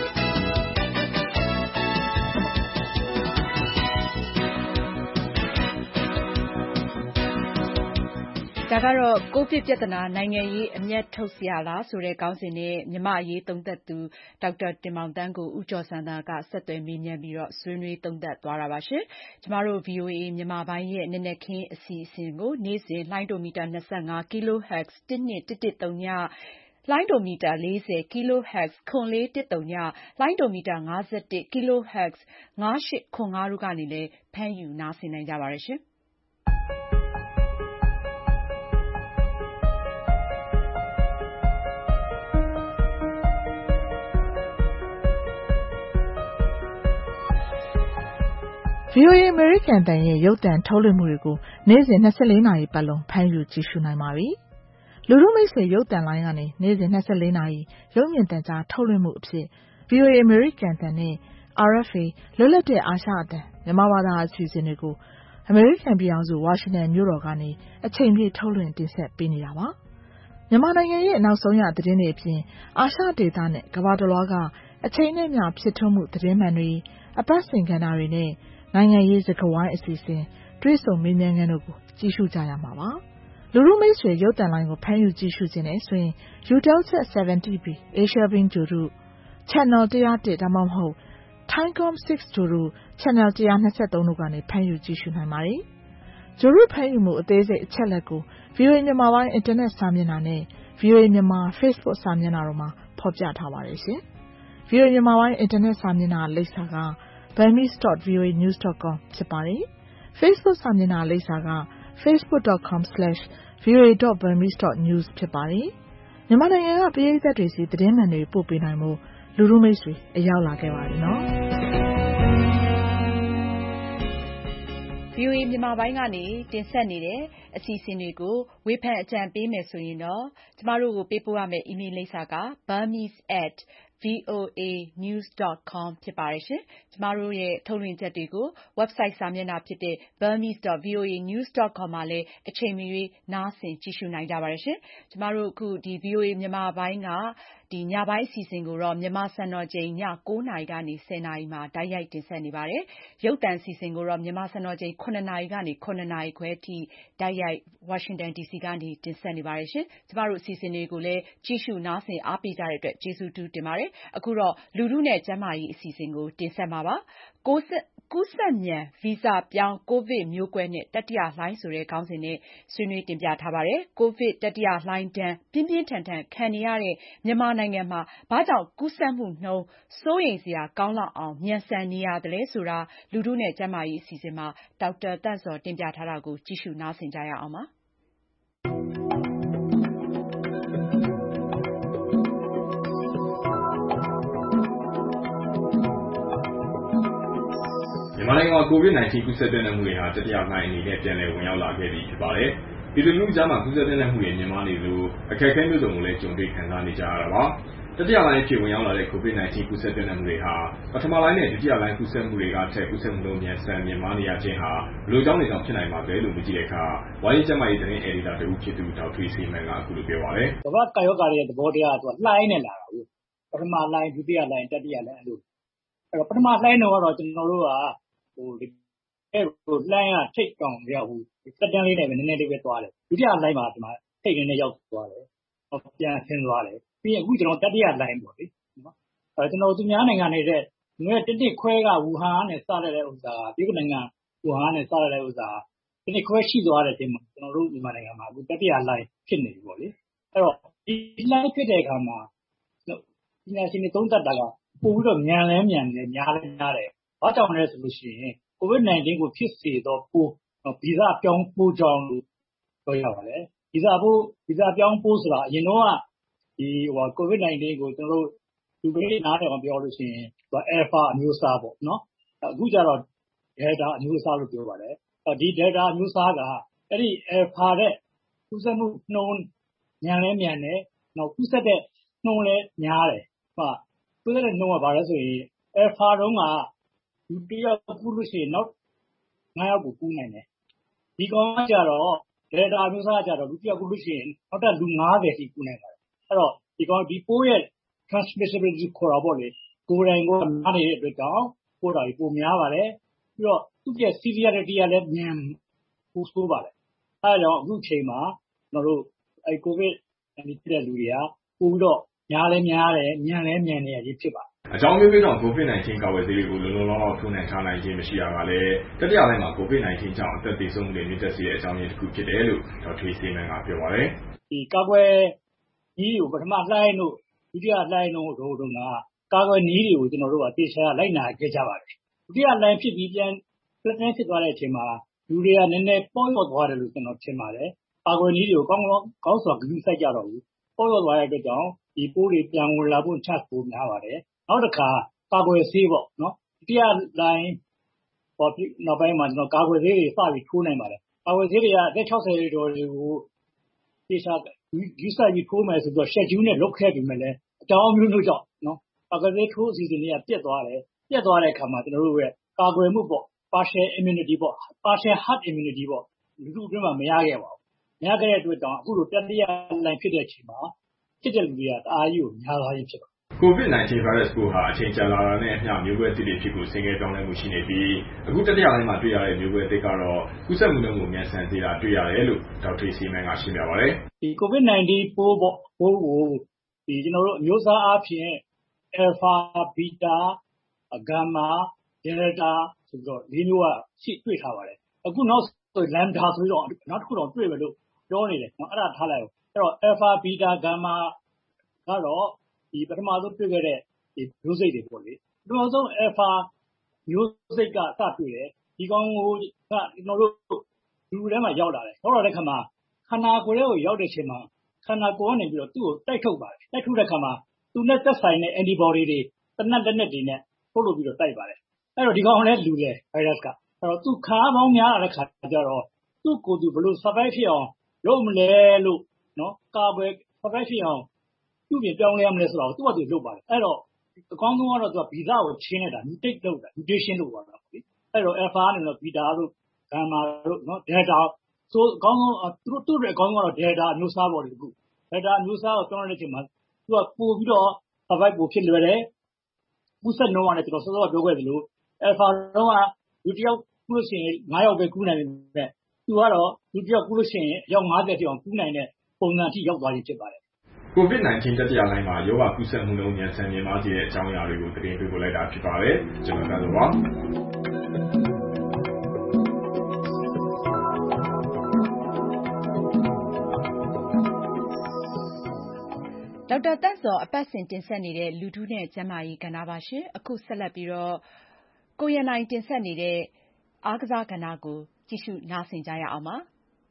ဒါကတော့ကိုဗစ်ပြဿနာနိုင်ငံရေးအမျက်ထုတ်စရာလားဆိုတဲ့ခေါင်းစဉ်နဲ့မြန်မာအရေးသုံးသပ်သူဒေါက်တာတင်မောင်သန်းကိုဦးကျော်စံသာကဆက်သွယ်မေးမြန်းပြီးတော့ဆွေးနွေးသုံးသပ်သွားတာပါရှင်။ကျမတို့ VOA မြန်မာပိုင်းရဲ့နက်နက်ခင်းအစီအစဉ်ကိုနေ့စဉ်လိုင်းဒိုမီတာ25 kHz 1211လိုင်းဒိုမီတာ40 kHz 9410လိုင်းဒိုမီတာ51 kHz 9805တို့ကနေလည်းဖမ်းယူနားဆင်နိုင်ကြပါတယ်ရှင်။ VOA American တန်ရဲ့ရုပ်သံထုတ်လွှင့်မှုတွေကိုနေ့စဉ်24နာရီပတ်လုံးဖမ်းယူကြည့်ရှုနိုင်ပါပြီ။လူထုမိတ်ဆွေရုပ်သံလိုင်းကနေနေ့စဉ်24နာရီရုပ်မြင်သံကြားထုတ်လွှင့်မှုအဖြစ် VOA American တန်နဲ့ RFA လွတ်လပ်တဲ့အာရှအသံမြန်မာဘာသာအစီအစဉ်တွေကို American ပြည်ထောင်စု Washington မြို့တော်ကနေအချိန်ပြည့်ထုတ်လွှင့်တင်ဆက်ပေးနေတာပါ။မြန်မာနိုင်ငံရဲ့နောက်ဆုံးရသတင်းတွေအပြင်အာရှဒေသနဲ့ကမ္ဘာတလွှားကအချိန်နဲ့မျှဖြစ်ထွန်းမှုသတင်းမှန်တွေအပတ်စဉ်ကဏ္ဍတွေနဲ့နိုင်ငံရေးစကားဝိုင်းအစီအစဉ်တွေ့ဆုံမေးမြန်းခန်းတို့ကိုကြည့်ရှုကြရမှာပါ။လူထုမိတ်ဆွေရုပ်သံလိုင်းကိုဖမ်းယူကြည့်ရှုခြင်းနဲ့ဆိုရင် Eutelsat 7TV Asia Beam ဂြိုဟ်တု Channel 101ဒါမှမဟုတ် Thaicom 6 ဂြိုဟ်တု Channel 123တို့ကနေဖမ်းယူကြည့်ရှုနိုင်ပါတယ်။ဂြိုဟ်တုဖမ်းယူမှုအသေးစိတ်အချက်အလက်ကို VOA မြန်မာပိုင်း Internet စာမျက်နှာနဲ့ VOA မြန်မာ Facebook စာမျက်နှာတို့မှာဖော်ပြထားပါတယ်ရှင်။ VOA မြန်မာပိုင်း Internet စာမျက်နှာလိပ်စာကburmese.voanews.com ဖြစ်ပါတယ်။ Facebook စာမျက်နှာလိပ်စာက facebook.com/voa.burmese.news ဖြစ်ပါတယ်။မြန်မာနိုင်ငံကပရိသတ်တွေစီသတင်းမှန်တွေပို့ပေးနိုင်မှုလူထုမိတ်ဆွေအရောက်လာခဲ့ပါတယ်နော်။ VOA မြန်မာပိုင်းကနေတင်ဆက်နေတဲ့အစီအစဉ်တွေကိုဝေဖန်အကြံပေးမယ်ဆိုရင်တော့ကျမတို့ကိုပေးပို့ရမယ့် email လိပ်စာက burmese@voanews.com ဖြစ်ပါတယ်ရှင်။ကျမတို့ရဲ့ထုတ်လွှင့်ချက်တွေကို website စာမျက်နှာဖြစ်တဲ့ burmese.voanews.com မှာလည်းအချိန်မရွေးနားဆင်ကြည့်ရှုနိုင်ကြပါတယ်ရှင်။ကျမတို့အခုဒီ VOA မြန်မာပိုင်းကညပိုင်းအစီအစဉ်ကိုတော့မြန်မာစံတော်ချိန်ည 9 နာရီကနေ 10 နာရီမှာတိုက်ရိုက်တင်ဆက်နေပါတယ်။ရုပ်သံအစီအစဉ်ကိုတော့မြန်မာစံတော်ချိန် 9 နာရီကနေ 9 နာရီခွဲအထိတိုက်ရိုက် Washington DC ကနေတင်ဆက်နေပါတယ်ရှင်။ကျမတို့အစီအစဉ်တွေကိုလည်းကြည့်ရှုနားဆင်အားပေးကြတဲ့အတွက်ကျေးဇူးတင်ပါတယ်။အခုတော့လူထုနဲ့ကျန်းမာရေးအစီအစဉ်ကိုတင်ဆက်မှာပါ။ကူးစက်မြန်ဗီဇပြောင်းကိုဗစ်မျိုးကွဲနဲ့တတိယလှိုင်းဆိုတဲ့ခေါင်းစဉ်နဲ့ဆွေးနွေးတင်ပြထားပါတယ်။ကိုဗစ်တတိယလှိုင်းဒဏ်ပြင်းပြင်းထန်ထန်ခံနေရတဲ့မြန်မာနိုင်ငံမှာဘာကြောင့်ကူးစက်မှုနှုန်းစိုးရိမ်စရာကောင်းလောက်အောင်မြန်ဆန်နေရသလဲဆိုတာလူထုနဲ့ကျန်းမာရေးအစီအစဉ်မှာဒေါက်တာသန့်ဇော်တင်ပြထားတာကိုကြည့်ရှုနားဆင်ကြရအောင်ပါ။မြန်မာနိုင်ငံမှာ COVID-19 ကူးစက်ပြန့်နှံ့မှုတွေဟာတတိယလှိုင်းအနေနဲ့ပြန်လည်ဝင်ရောက်လာခဲ့ပြီဖြစ်ပါတယ်။ပြည်သူလူထုကြားမှာကူးစက်ပြန့်နှံ့မှုတွေမြင့်မားနေလို့အခက်အခဲမျိုးစုံကိုလည်းကြုံတွေ့ခံစားနေကြရတာပါ။တတိယလှိုင်းအဖြစ်ဝင်ရောက်လာတဲ့ COVID-19 ကူးစက်ပြန့်နှံ့မှုတွေဟာပထမလှိုင်းနဲ့ဒုတိယလှိုင်းကူးစက်မှုတွေကထက်ကူးစက်မှုနှုန်းမြန်ဆန်မြင့်မားနေရခြင်းဟာဘယ်လိုကြောင့်လဲဖြစ်နိုင်ပါသလဲလို့မြင်ကြည့်တဲ့အခါဝိုင်းကျန်းမာရေးသတင်းအယ်ဒီတာတဦးဖြစ်သူဒေါက်ထွေးဆေးမန်ကအခုလိုပြောပါတယ်။ကမ္ဘာ့ကာရောဂါရဲ့သဘောတရားကလှိုင်းနဲ့လာတာကိုပထမလှိုင်းဒုတိယလှိုင်းတတိယလှိုင်းအဲ့တော့ပထမလှိုင်းတော့ကျွန်တော်တို့ကလှိုင်းကထိတ်ကောင်ရောက်ဘူးစက်တန်းလေးနဲ့ပဲနည်းနည်းလေးပဲသွားတယ်ဒုတိယလှိုင်းမှာဒီမှာထိတ်နည်းနည်းရောက်သွားတယ်ပြန်ဆင်းသွားတယ်ပြီးရင်အခုကျွန်တော်တတိယလှိုင်းပေါ့လေနော်ကျွန်တော်သူများနိုင်ငံနေတဲ့ငွေတစ်ခွဲကဝူဟန်နဲ့စတဲ့ဥစ္စာပြည်ကနိုင်ငံဝူဟန်နဲ့စတဲ့ဥစ္စာတစ်ခွဲရှိသွားတဲ့အချိန်မှာကျွန်တော်တို့မြန်မာနိုင်ငံမှာအခုတတိယလှိုင်းဖြစ်နေပြီပေါ့လေအဲ့တော့ဒီလှိုင်းဖြစ်တဲ့အခါမှာဒီနေ့ရှင်သုံးသက်တာကပို့ပြီးတော့မြန်လဲမြန်တယ်များလဲများတယ်ဘာကြောင့်လဲဆိုလို့ရှိရင်COVID-19 ကိုဖြစ်စေတော့ပိုးဗီဇပြောင်းပိုးကြောင့်လို့ပြောရပါတယ်ဗီဇပြောင်းပိုးဆိုတာအရင်တော့ဒီCOVID-19 ကိုကျွန်တော်တို့လူတွေနားတယ်အောင်ပြောလို့ရှိရင်Alpha အမျိုးအစားပေါ့နော်အခုကျတော့ Delta အမျိုးအစားလို့ပြောပါတယ်ဒီ Delta အမျိုးအစားကအဲ့ဒီ Alpha တဲ့ကူးစက်မှုနှုန်းမြန်လဲမြန်တယ်နောက်ကူးစက်တဲ့နှုန်းလဲများတယ်ကူးစက်တဲ့နှုန်းကဘာလဲဆိုရင် Alpha တုန်းကလူတယောက်ကူးလို့ရှိရင်နောက်9ယောက်ကိုကူးနိုင်တယ်ဒီကောင်ကကြတော့ Delta မျိုးစားကြတော့လူတယောက်ကူးလို့ရှိရင်နောက်ထပ်လူ90ထိကူးနိုင်ပါတယ်အဲ့တော့ဒီကောင်ဒီပိုးရဲ့ transmissibility ခေါ်တာပေါ့လေကိုယ်တိုင်ကနားနေတဲ့အတွက်ကြောင့်ပိုးတာပိုများပါတယ်ပြီးတော့သူ့ရဲ့ severity ကလည်းမြန်ပိုဆိုးပါတယ်အဲ့တော့အခုချိန်မှာကျွန်တော်တို့အဲ့ COVID ဖြစ်တဲ့လူတွေကပို့ပြီးတော့များလဲများတယ်မြန်လဲမြန်နေရကြီးဖြစ်ပါတယ်အကြောင်းမျိုးကြောင့် COVID-19 ကာကွယ်ဆေးတွေကိုလုံလုံလောက်လောက်ထိုးနှံထားနိုင်ခြင်းမရှိတာကလည်းတတိယလှိုင်းမှာ COVID-19 ကြောင့်အသက်သေဆုံးမှုတွေမြင့်တက်စေတဲ့အကြောင်းရင်းတစ်ခုဖြစ်တယ်လို့ဒေါက်ထွေးဆေးမန်ကပြောပါတယ်။ဒီကာကွယ်နည်းကိုပထမလှိုင်းတို့ဒုတိယလှိုင်းတို့ကကာကွယ်နည်းတွေကိုကျွန်တော်တို့ကသေချာလိုက်နာခဲ့ကြပါတယ်။ဒုတိယလှိုင်းဖြစ်ပြီးပြန်ဖြစ်သွားတဲ့အချိန်မှာလူတွေကနည်းနည်းပေါ့လျော့သွားတယ်လို့ကျွန်တော်ထင်ပါတယ်။ကာကွယ်နည်းတွေကိုကောင်းစွာဂရုစိုက်ကြတော့ဘူး။ပေါ့လျော့သွားတဲ့အတွက်ကြောင့်ဒီပိုးတွေပြန်ဝင်လာဖို့ chance ပိုများပါတယ်။နောက်တစ်ခါကာကွယ်ဆေးပေါ့နော်ဒုတိယလှိုင်းနောက်ပိုင်းမှာကျွန်တော်ကာကွယ်ဆေးတွေစပြီးထိုးနိုင်ပါတယ်ကာကွယ်ဆေးတွေကအသက်60ကျော်တွေကိုသေချာယူဆပြီးထိုးမယ်ဆိုတော့ schedule နဲ့လုပ်ခဲ့ပြီမဲ့လည်းအကြောင်းမျိုးကြောင့်နော်ကာကွယ်ဆေးထိုးအစီအစဉ်တွေကပြတ်သွားတယ်ပြတ်သွားတဲ့အခါမှာကျွန်တော်တို့ရဲ့ကာကွယ်မှုပေါ့ partial immunity ပေါ့ partial herd immunity ပေါ့လူထုအတွင်းမှာမရခဲ့ပါဘူးမရခဲ့တဲ့အတွက်ကြောင့်အခုလိုတတိယလှိုင်းဖြစ်တဲ့အချိန်မှာဖြစ်တဲ့လူတွေကတအားကြီးကိုများသွားခြင်းဖြစ်ပါတယ် COVID-19 virus ပိုးဟာအချိန်ကြာလာတာနဲ့အမျှမျိုးကွဲသစ်တွေဖြစ်ကိုဆင်ကဲပြောင်းလဲမှုရှိနေပြီးအခုတတိယလှိုင်းမှာတွေ့ရတဲ့မျိုးကွဲသစ်ကတော့ကူးစက်မှုနှုန်းကိုမြန်ဆန်စေတာတွေ့ရတယ်လို့ဒေါက်ထွေးဆေးမန်ကရှင်းပြပါတယ်ဒီ COVID-19 ပိုးကိုဒီကျွန်တော်တို့အမျိုးအစားအားဖြင့် Alpha, Beta, Gamma, Delta ဆိုတော့ဒီမျိုးကရှိတွေ့ထားပါတယ်အခုနောက်ဆို Lambda ဆိုတော့နောက်တစ်ခုတော့တွေ့မယ်လို့ပြောနေတယ်နော်အဲ့ဒါထားလိုက်အောင်အဲ့တော့ Alpha, Beta, Gamma ကတော့ဒီပထမဆုံးတွေ့ခဲ့တဲ့ဒီမျိုးစိတ်တွေပေါ့လေပထမဆုံး Alpha မျိုးစိတ်ကစတွေ့တယ်ဒီကောင်ကိုကျွန်တော်တို့လူထဲမှာရောက်လာတယ်ရောက်လာတဲ့ခါမှာခန္ဓာကိုယ်ထဲကိုရောက်တဲ့အချိန်မှာခန္ဓာကိုယ်ကနေပြီးတော့သူ့ကိုတိုက်ထုတ်ပါတယ်တိုက်ထုတ်တဲ့ခါမှာသူနဲ့သက်ဆိုင်တဲ့ antibody တွေတနက်တွေနဲ့ထုတ်လို့ပြီးတော့တိုက်ပါတယ်အဲ့တော့ဒီကောင်လည်းလူတယ် virus ကတော့သူခါပေါင်းများတဲ့ခါကျတော့သူ့ကိုယ်သူဘယ်လို survive ဖြစ်အောင်လုပ်မလဲလို့နော်ကာကွယ် survive ဖြစ်အောင်သူ့ပြင်ပြောင်းလဲရမလဲဆိုတော့သူ့ဘာသူလုပ်ပါတယ်အဲ့တော့အကောင်းဆုံးကတော့သူကဗီဇကိုချင်းနေတာ mutate လုပ်တာ mutation လုပ်ပါတော့လေအဲ့တော့ alpha ကနေတော့ beta တို့ gamma တို့နော် delta ဆိုအကောင်းဆုံးသူ့ရဲ့အကောင်းဆုံးကတော့ delta အမျိုးအစားပေါ်တယ်အခု delta အမျိုးအစားကိုပြောင်းတဲ့အချိန်မှာသူကပို့ပြီးတော့ survive ပိုဖြစ်လွယ်တယ်ကူးစက်နှုန်းကလည်းကျွန်တော်စောစောကပြောခဲ့သလို alpha တော့ကလူတစ်ယောက်ကူးလို့ရှိရင်9ယောက်ပဲကူးနိုင်တယ်သူကတော့လူတစ်ယောက်ကူးလို့ရှိရင်အယောက်50တိအောင်ကူးနိုင်တဲ့ပုံစံအထိရောက်သွားပြီဖြစ်ပါတယ် COVID-19 တတိယလှိုင်းမှာရောဂါကူးစက်မှုနှုန်းမြန်ဆန်မြင့်မားစေတဲ့အကြောင်းအရာတွေကိုသတင်းပေးပို့လိုက်တာဖြစ်ပါတယ်ကျွန်တော်ကတော့ပါဒေါက်တာသန့်စောအပတ်စဉ်တင်ဆက်နေတဲ့လူထုနဲ့ကျန်းမာရေးကဏ္ဍပါရှင်အခုဆက်လက်ပြီးတော့ကိုရန်နိုင်တင်ဆက်နေတဲ့အားကစားကဏ္ဍကိုကြည့်ရှုနားဆင်ကြရအောင်ပါ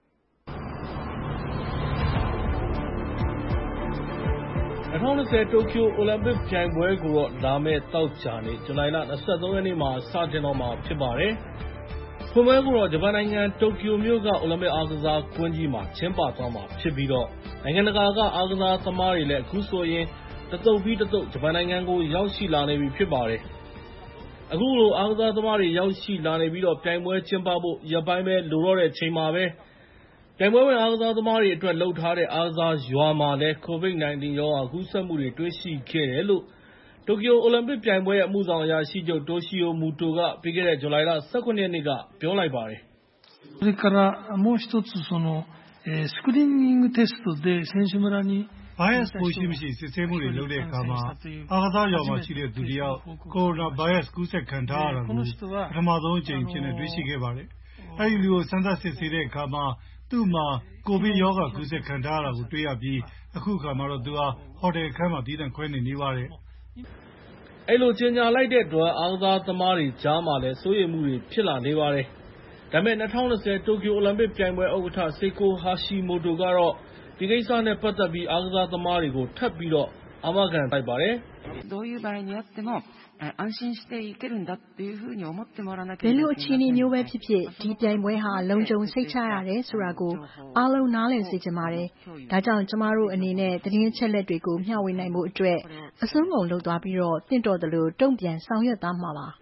2020တိုကျိုအိုလံပစ်ပြိုင်ပွဲကိုတော့လာမယ့်သောကြာနေ့ဇူလိုင်လ23ရက်နေ့မှာစတင်တော့မှာဖြစ်ပါတယ်။ဖွင့်ပွဲကိုတော့ဂျပန်နိုင်ငံတိုကျိုမြို့ကအိုလံပစ်အားကစားကွင်းကြီးမှာကျင်းပသွားမှာဖြစ်ပြီးတော့နိုင်ငံတကာကအားကစားသမားတွေလည်းအခုဆိုရင်တသုတ်ပြီးတသုတ်ဂျပန်နိုင်ငံကိုရောက်ရှိလာနေပြီဖြစ်ပါတယ်။အခုလိုအားကစားသမားတွေရောက်ရှိလာနေပြီးတော့ပြိုင်ပွဲကျင်းပဖို့ရက်ပိုင်းပဲလိုတော့တဲ့ချိန်မှာပဲပြိုင်ပွဲဝင်အားကစားသမားတွေအတွက်လှုပ်ထားတဲ့အားကစားရွာမှာလည်း COVID-19 ရောဂါကူးစက်မှုတွေတွေ့ရှိခဲ့တယ်လို့တိုကျိုအိုလံပစ်ပြိုင်ပွဲရဲ့အမှုဆောင်အရာရှိချုပ်တိုရှီယိုမူတိုကပြီးခဲ့တဲ့ဇူလိုင်လ18ရက်နေ့ကပြောလိုက်ပါတယ်それからもう一つスクリーニングテストで選手村にバイアスပိုးရှိမရှိစစ်ဆေးမှုတွေလုပ်တဲ့အခါမှာအားကစားရွာမှာရှိတဲ့သူတယောက်ကိုရိုနာဗိုင်းရပ်စ်ကူးစက်ခံထားရတာကိုပထမဆုံးအကြိမ်ဖြစ်နေတွေ့ရှိခဲ့ပါတယ်။အဲဒီလူကိုစမ်းသပ်စစ်ဆေးတဲ့အခါမှာသူ့မှာကိုဗစ်ရောဂါကူးစက်ခံထားရတာကိုတွေ့ရပြီးအခုအခါမှာတော့သူဟာဟိုတယ်အခန်းမှာတည်တံ့ခွဲနေပါတယ်။အဲ့လိုကျင်ညာလိုက်တဲ့အတွက်အားကစားသမားတွေကြားမှာလည်းစိုးရိမ်မှုတွေဖြစ်လာနေပါတယ်။ဒါပေမဲ့2020တိုကျိုအိုလံပစ်ပြိုင်ပွဲဥက္ကဋ္ဌစေကိုဟာရှီမိုတိုကတော့ဒီကိစ္စနဲ့ပတ်သက်ပြီးအားကစားသမားတွေကိုထပ်ပြီးတော့အာမခံတိုက်ပါတယ်どういう場合にあっても安心していけるんだっていうふうに思ってもらわなきゃဘယ်လိုအခြေအနေမျိုးပဲဖြစ်ဖြစ်ဒီပြိုင်ပွဲဟာလုံခြုံစိတ်ချရတယ်ဆိုတာကိုအားလုံးနားလည်စေချင်ပါတယ်။ဒါကြောင့်ကျမတို့အနေနဲ့သတင်းချက်လက်တွေကိုမျှဝေနိုင်မှုအတွက်အစွမ်းကုန်လုပ်သွားပြီးတော့တင့်တော်တယ်လို့တုံ့ပြန်ဆောင်ရွက်သားမှာပါ။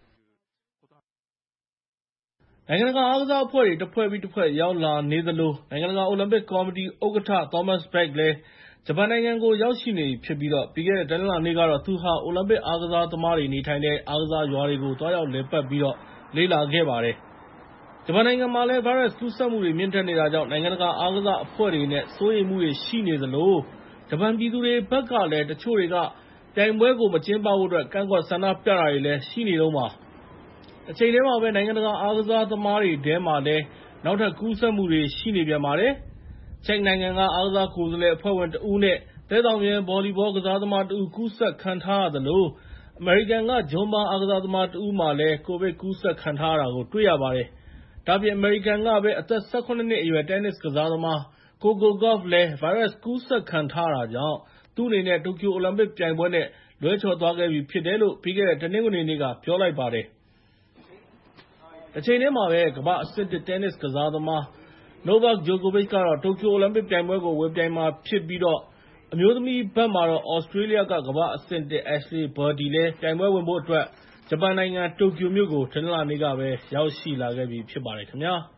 နိုင်ငံတကာအားကစားအဖွဲ့တွေတစ်ဖွဲ့ပြီးတစ်ဖွဲ့ရောက်လာနေသလိုနိုင်ငံတကာအိုလံပစ်ကော်မတီဥက္ကဋ္ဌ Thomas Bach လည်းဂျပန်နိုင်ငံကိုရောက်ရှိနေဖြစ်ပြီးတော့ပြီးခဲ့တဲ့တနင်္လာနေ့ကတော့သူဟာအိုလံပစ်အားကစားသမားတွေနေထိုင်တဲ့အားကစားရွာတွေကိုတွားရောက်လည်ပတ်ပြီးတော့လေ့လာခဲ့ပါတယ်။ဂျပန်နိုင်ငံမှာလည်းဗိုင်းရပ်စ်ကူးစက်မှုတွေမြင့်တက်နေတာကြောင့်နိုင်ငံတကာအားကစားအဖွဲ့တွေနဲ့စိုးရိမ်မှုတွေရှိနေသလိုဂျပန်ပြည်သူတွေဘက်ကလည်းတချို့တွေကပြိုင်ပွဲကိုမကျင်းပဖို့အတွက်ကန့်ကွက်ဆန္ဒပြတာတွေလည်းရှိနေတော့မှာအချိန်တည်းမှာပဲနိုင်ငံတကာအားကစားသမားတွေထဲမှာလည်းနောက်ထပ်ကူးစက်မှုတွေရှိနေပြန်ပါတယ်။ချက်နိုင်ငံကအားကစားကိုယ်စားလှယ်အဖွဲ့ဝင်တဦးနဲ့သဲတောင်ပြန်ဗော်လီဘောကစားသမားတဦးကူးစက်ခံထားရသလိုအမေရိကန်ကဂျွန်ဘာအားကစားသမားတဦးမှလည်းကိုဗစ်ကူးစက်ခံထားရတာကိုတွေ့ရပါတယ်။ဒါပြင်အမေရိကန်ကပဲအသက်18နှစ်အရွယ်တင်းနစ်ကစားသမားကိုကိုဂေါ့ဖ်လည်းဗိုင်းရပ်စ်ကူးစက်ခံထားတာကြောင့်သူ့အနေနဲ့တိုကျိုအိုလံပစ်ပြိုင်ပွဲနဲ့လွဲချော်သွားခဲ့ပြီဖြစ်တယ်လို့ပြီးခဲ့တဲ့တနင်္ဂနွေနေ့ကပြောလိုက်ပါတယ်။တစ်ချိန်တည်းမှာပဲကမ္ဘာအဆင့်1တင်းနစ်ကစားသမား Novak Djokovic ကတော့တိုကျိုအိုလံပစ်ပြိုင်ပွဲကိုဝင်ပြိုင်မှာဖြစ်ပြီးတော့အမျိုးသမီးဘက်မှာတော့ သြစတြေးလျကကမ္ဘာအဆင့်1 Ashley Barty လည်းပြိုင်ပွဲဝင်ဖို့အတွက်ဂျပန်နိုင်ငံတိုကျိုမြို့ကိုတနင်္လာနေ့ကပဲရောက်ရှိလာခဲ့ပြီဖြစ်ပါတယ်ခင်ဗျာ။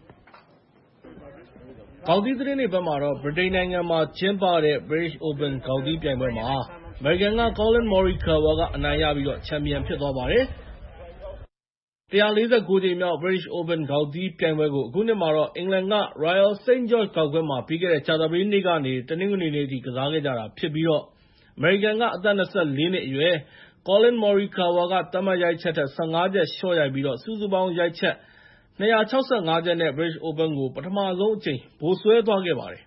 ဂေါက်သီးသတင်းတွေဘက်မှာတော့ဗြိတိန်နိုင်ငံမှာကျင်းပတဲ့ British Open ဂေါက်သီးပြိုင်ပွဲမှာအမေရိကန်က Collin Morikawa ကအနိုင်ရပြီးတော့ချန်ပီယံဖြစ်သွားပါတယ်။149 ကြိမ်မြောက် British Open ဂေါက်သီးပြိုင်ပွဲကိုအခုနှစ်မှာတော့အင်္ဂလန်က Royal St George ဂေါက်ကွင်းမှာပြီးခဲ့တဲ့ကြာသပတေးနေ့ကနေ တနင်္ဂနွေနေ့အထိကစားခဲ့ကြတာဖြစ်ပြီးတော့အမေရိကန်ကအသက်24နှစ်အရွယ် Collin Morikawa ကသတ်မှတ်ရိုက်ချက်ထက်15ချက်လျှော့ရိုက်ပြီးတော့စုစုပေါင်းရိုက်ချက်265ချက်နဲ့ British Open ကိုပထမဆုံးအကြိမ်ဗိုလ်စွဲသွားခဲ့ပါတယ်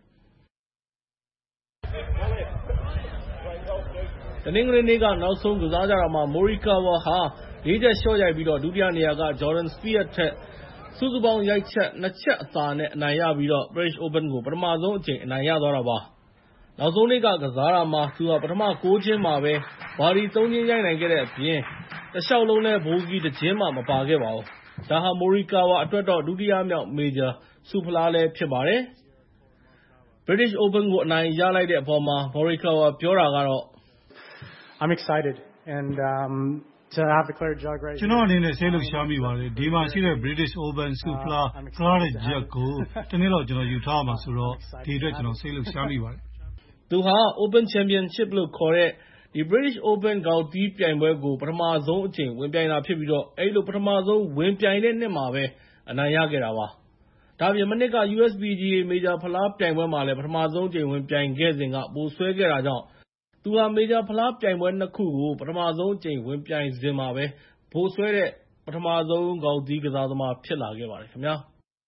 ။တနင်္ဂနွေနေ့ကနောက်ဆုံးကစားကြတာမှာ Morikawa ဟာ4ချက်လျှော့ရိုက်ပြီးတော့ဒုတိယနေရာက Jordan Spieth ထက်စုစုပေါင်းရိုက်ချက်2ချက်အသာနဲ့အနိုင်ရပြီးတော့ British Open ကိုပထမဆုံးအကြိမ်အနိုင်ရသွားတာပါ။နောက်ဆုံးနေ့ကကစားတာမှာသူကပထမ9ချင်းမှာပဲဘာဒီ3ချင်းရိုက်နိုင်ခဲ့တဲ့အပြင်တစ်လျှောက်လုံးနဲ့ဘိုဂီတစ်ချင်းမှမပါခဲ့ပါဘူး။ဒါဟာ Morikawa အတွက်တော့ ဒုတိယမြောက် မေဂျာဆုဖလားလည်းဖြစ်ပါတယ်။ British Open ကိုအနိုင်ရလိုက်တဲ့အပေါ်မှာ Morikawa ပြောတာကတော့ I'm excited and to have the clear jug right. ကျွန်တော်အနေနဲ့စိတ်လှုပ်ရှားမိပါတယ်။ဒီမှာရှိတဲ့ British Open ဆုဖလားကစားတဲ့ jug ကိုတနေ့တော့ကျွန်တော်ယူထားမှာဆိုတော့ဒီအတွက်ကျွန်တော်စိတ်လှုပ်ရှားမိပါတယ်။သူဟာ Open Championship လို့ခေါ်တဲ့ဒီ British Open ဂေါက်သီးပြိုင်ပွဲကိုပထမဆုံးအကြိမ်ဝင်ပြိုင်တာဖြစ်ပြီးတော့အဲဒီလိုပထမဆုံးဝင်ပြိုင်တဲ့နှစ်မှာပဲအနိုင်ရခဲ့တာပါ။ဒါပြင်မနှစ်က USPGA မေဂျာဖလားပြိုင်ပွဲမှာလည်းပထမဆုံးအကြိမ်ဝင်ပြိုင်ခဲ့စဉ်ကပိုဆွဲခဲ့တာကြောင့်သူဟာမေဂျာဖလားပြိုင်ပွဲနှစ်ခုကိုပထမဆုံးအကြိမ်ဝင်ပြိုင်စဉ်မှာပဲဗိုလ်ဆွဲတဲ့ပထမဆုံးဂေါက်သီးကစားသမားဖြစ်လာခဲ့ပါတယ်ခင်ဗျာ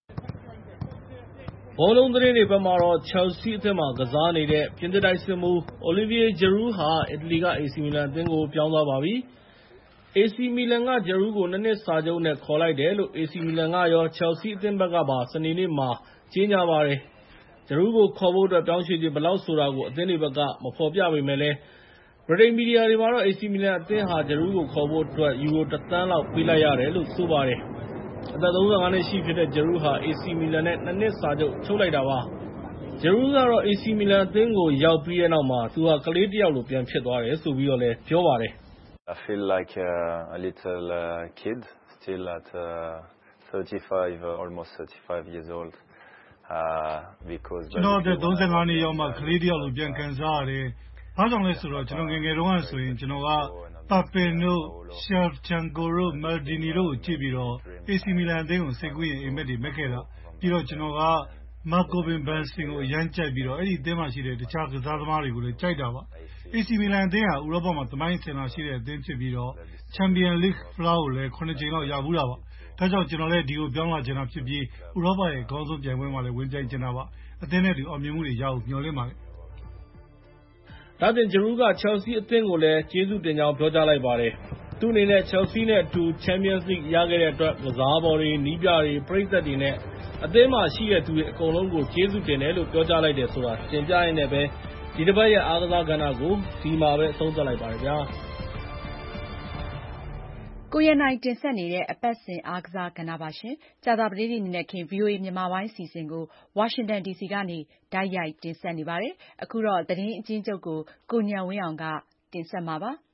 ။ဘောလုံးသတင်းတွေဘက်မှာတော့ Chelsea အသင်းမှာကစားနေတဲ့ပြင်သစ်တိုက်စစ်မှူး Olivier Giroud ဟာအီတလီက AC Milan အသင်းကိုပြောင်းသွားပါပြီ။ AC Milan က Giroud ကို2 နှစ်စာချုပ်နဲ့ခေါ်လိုက်တယ်လို့ AC Milan ကရော Chelsea အသင်းဘက်ကပါစနေနေ့မှာကြေညာပါတယ်။ Giroud ကိုခေါ်ဖို့အတွက်ပြောင်းရွှေ့ခြင်းဘယ်လောက်ဆိုတာကိုအသင်းတွေဘက်ကမဖော်ပြပေမဲ့လည်းဗြိတိန်မီဒီယာတွေမှာတော့ AC Milan အသင်းဟာ Giroud ကိုခေါ်ဖို့အတွက်ယူရို1 သန်းလောက်ပေးလိုက်ရတယ်လို့ဆိုပါတယ်။အသက်35 နှစ်ရှိဖြစ်တဲ့ Giroud ဟာ AC Milan နဲ့2 နှစ်စာချုပ်ချုပ်လိုက်တာပါ။ Giroud ကတော့ AC Milan အသင်းကိုရောက်ပြီးတဲ့နောက်မှာသူဟာကလေးတစ်ယောက်လိုပြန်ဖြစ်သွားတယ်ဆိုပြီးတော့လည်းပြောပါတယ်။ I feel like a little kid still at 35 almost 35 years old because ကျွန်တော်တဲ့35နှစ်ရောက်မှကလေးတစ်ယောက်လိုပြန်ခံစားရတယ်။ဘာကြောင့်လဲဆိုတော့ကျွန်တော်ငယ်ငယ်တုန်းကဆိုရင်ကျွန်တော်က Pape တို့ Shevchenko တို့ Maldini တို့ကိုကြည့်ပြီးတော့ AC Milan အသင်းကိုစိတ်ကူးရင်အိမ်မက်တွေမက်ခဲ့တာ။ပြီးတော့ကျွန်တော်က Marco Van Basten ကိုအရမ်းကြိုက်ပြီးတော့အဲ့ဒီအသင်းမှာရှိတဲ့တခြားကစားသမားတွေကိုလည်းကြိုက်တာပါ။ AC Milan အသင်းဟာဥရောပမှာသမိုင်းစင်လာရှိတဲ့အသင်းဖြစ်ပြီးတော့ Champions League ဖလားကိုလည်း9 ကြိမ်လောက်ရဘူးတာပါ။ဒါကြောင့်ကျွန်တော်လည်းဒီကိုပြောင်းလာချင်တာဖြစ်ပြီးဥရောပရဲ့အကောင်းဆုံးပြိုင်ပွဲမှာလည်းဝင်ပြိုင်ချင်တာပါ။အသင်းနဲ့တူအောင်မြင်မှုတွေရအောင်မျှော်လင့်ပါတယ်။ဒါ့အပြင် Giroud က Chelsea အသင်းကိုလည်းကျေးဇူးတင်ကြောင်းပြောကြားလိုက်ပါတယ်။သူ့အနေနဲ့ Chelsea နဲ့အတူ Champions League ရခဲ့တဲ့အတွက်ကစားပေါ်တွေ၊နည်းပြတွေ၊ပရိသတ်တွေနဲ့အသင်းမှာရှိတဲ့သူတွေအကုန်လုံးကိုကျေးဇူးတင်တယ်လို့ပြောကြားလိုက်တယ်ဆိုတာတင်ပြရင်းနဲ့ပဲဒီတစ်ပတ်ရဲ့အားကစားကဏ္ဍကိုဒီမှာပဲအဆုံးသတ်လိုက်ပါတယ်ဗျာကိုရနိုင်တင်ဆက်နေတဲ့အပတ်စဉ်အားကစားကဏ္ဍပါရှင်။ကြာသပတေးနေ့နေ့ခင် VOA မြန်မာပိုင်းအစီအစဉ်ကိုဝါရှင်တန် DC ကနေတိုက်ရိုက်တင်ဆက်နေပါတယ်။အခုတော့သတင်းအကျဉ်းချုပ်ကိုကိုဉာဏ်ဝင်းအောင်ကတင်ဆက်မှာပါ။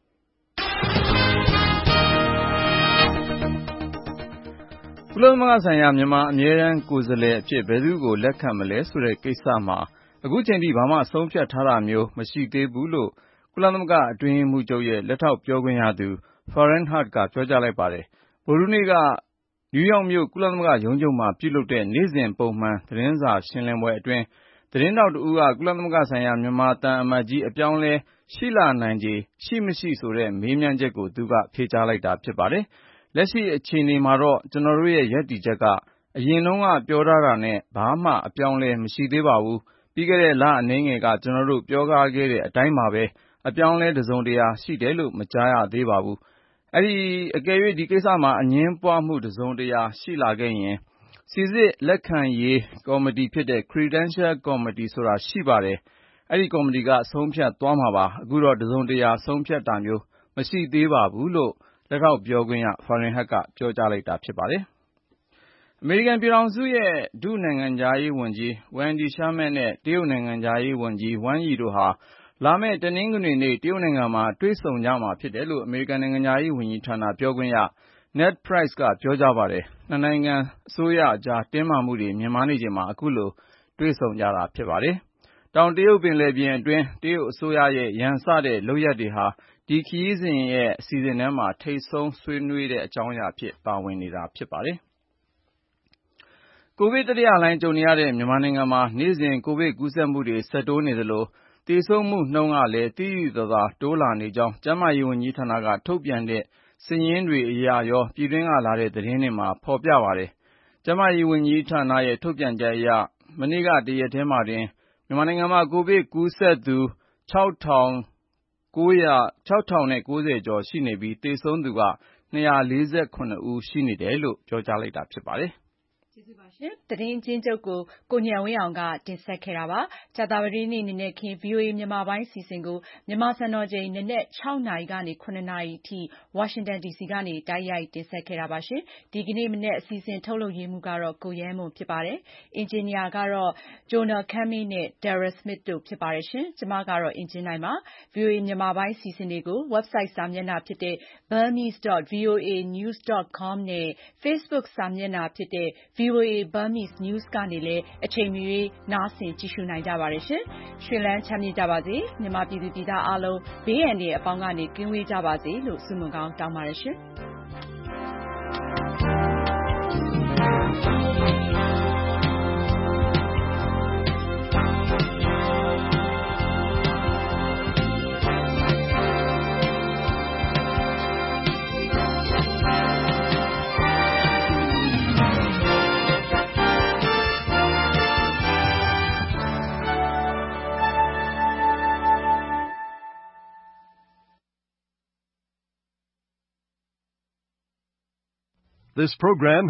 ကုလသမဂ္ဂဆိုင်ရာမြန်မာအမြဲတမ်းကိုယ်စားလှယ်အဖြစ်ဘယ်သူ့ကိုလက်ခံမလဲဆိုတဲ့ကိစ္စမှာအခုချိန်ထိဘာမှဆုံးဖြတ်ထားတာမျိုးမရှိသေးဘူးလို့ကုလသမဂ္ဂအတွင်းရေးမှူးချုပ်ရဲ့လက်ထောက်ပြောခွင့်ရသူ Farhan Haq ကပြောကြားလိုက်ပါတယ်။ဗုဒ္ဓဟူးနေ့ကနယူးယောက်မြို့ကုလသမဂ္ဂရုံးချုပ်မှာပြုလုပ်တဲ့နေ့စဉ်ပုံမှန်သတင်းစာရှင်းလင်းပွဲအတွင်းသတင်းထောက်တဦးကကုလသမဂ္ဂဆိုင်ရာမြန်မာသံအမတ်ကြီးအပြောင်းအလဲရှိလာနိုင်ခြေရှိမရှိဆိုတဲ့မေးမြန်းချက်ကိုသူကဖြေကြားလိုက်တာဖြစ်ပါတယ်။လက်ရှိအခြေအနေမှာတော့ကျွန်တော်တို့ရဲ့ရပ်တည်ချက်ကအရင်တုန်းကပြောထားတာနဲ့ဘာမှအပြောင်းအလဲမရှိသေးပါဘူး။ပြီးခဲ့တဲ့လအနည်းငယ်ကကျွန်တော်တို့ပြောထားခဲ့တဲ့အတိုင်းပါပဲအပြောင်းအလဲတစ်စုံတရာရှိတယ်လို့မကြားရသေးပါဘူး။အကယ်၍ဒီကိစ္စမှာအငြင်းပွားမှုတစ်စုံတရာရှိလာခဲ့ရင်စိစစ်လက်ခံရေးကော်မတီဖြစ်တဲ့ Credential Committee ဆိုတာရှိပါတယ်။အဲဒီကော်မတီကဆုံးဖြတ်သွားမှာပါ။အခုတော့တစ်စုံတရာဆုံးဖြတ်တာမျိုးမရှိသေးပါဘူးလို့လက်ထောက်ပြောခွင့်ရ Farhan Haq ကပြောကြားလိုက်တာဖြစ်ပါတယ်။အမေရိကန်ပြည်ထောင်စုရဲ့ဒုနိုင်ငံခြားရေးဝန်ကြီး Wendy Sherman နဲ့တရုတ်နိုင်ငံခြားရေးဝန်ကြီး Wang Yi တို့ဟာလာမယ့်တနင်္ဂနွေနေ့တရုတ်နိုင်ငံမှာတွေ့ဆုံကြမှာဖြစ်တယ်လို့အမေရိကန်နိုင်ငံခြားရေးဝန်ကြီးဌာနပြောခွင့်ရ Ned Price ကပြောကြားပါတယ်။နှစ်နိုင်ငံအစိုးရအကြားတင်းမာမှုတွေမြင့်မားနေချိန်မှာအခုလိုတွေ့ဆုံကြတာဖြစ်ပါတယ်။တောင်တရုတ်ပင်လယ်ပြင်အတွင်းတရုတ်အစိုးရရဲ့ရန်စတဲ့လုပ်ရပ်တွေဟာဒီခရီးစဉ်ရဲ့အစီအစဉ်ထဲမှာထိပ်ဆုံးဆွေးနွေးတဲ့အကြောင်းအရာအဖြစ်ပါဝင်နေတာဖြစ်ပါတယ်။ကိုဗစ်တတိယလှိုင်းကြုံနေရတဲ့မြန်မာနိုင်ငံမှာနေ့စဉ်ကိုဗစ်ကူးစက်မှုတွေဆက်တိုးနေသလိုသေဆုံးမှုနှုန်းကလည်းသိသိသာသာတိုးလာနေကြောင်းကျန်းမာရေးဝန်ကြီးဌာနကထုတ်ပြန်တဲ့စာရင်းတွေအရရောပြည်တွင်းကလာတဲ့သတင်းတွေမှာဖော်ပြပါတယ်။ကျန်းမာရေးဝန်ကြီးဌာနရဲ့ထုတ်ပြန်ချက်အရမနေ့ကတရက်ထဲမှာတင်မြန်မာနိုင်ငံမှာကိုဗစ်ကူးစက်သူ6,990 ကျော်ရှိနေပြီးသေဆုံးသူက248ဦးရှိနေတယ်လို့ပြောကြားလိုက်တာဖြစ်ပါတယ်။သတင်းချင်းချုပ်ကိုကိုဉာဏ်ဝင်းအောင်ကတင်ဆက်ခဲ့တာပါ။ကြာသပတေးနေ့နေ့ခင်း VOA မြန်မာပိုင်းစီစဉ်ကိုမြန်မာစံတော်ချိန်နနက် 6 နာရီကနေ 9 နာရီအထိ Washington DC ကနေတိုက်ရိုက်တင်ဆက်ခဲ့တာပါရှင်။ဒီကနေ့မနေ့အစီအစဉ်ထုတ်လုပ်ရေးမှူးကတော့ကိုရဲမွန်ဖြစ်ပါတယ်။အင်ဂျင်နီယာကတော့ Jonah Cumming နဲ့ Darrell Smith တို့ဖြစ်ပါတယ်ရှင်။ကျွန်မကတော့အင်ဂျင်နိုင်ပါ။ VOA မြန်မာပိုင်းစီစဉ်တွေကို website စာမျက်နှာဖြစ်တဲ့ burmese.voanews.com နဲ့ Facebook စာမျက်နှာဖြစ်တဲ့ VOA Burmese News ကနေလည်းအချိန်မရွေးနားဆင်ကြည့်ရှုနိုင်ကြပါတယ်ရှင်။ရွှင်လန်းချမ်းမြေ့ကြပါစေ။မြန်မာပြည်သူပြည်သားအားလုံးဘေးအန္တရာယ်အပေါင်းကနေကင်းဝေးကြပါစေလို့ဆုမွန်ကောင်းတောင်းပါတယ်ရှင်။ This program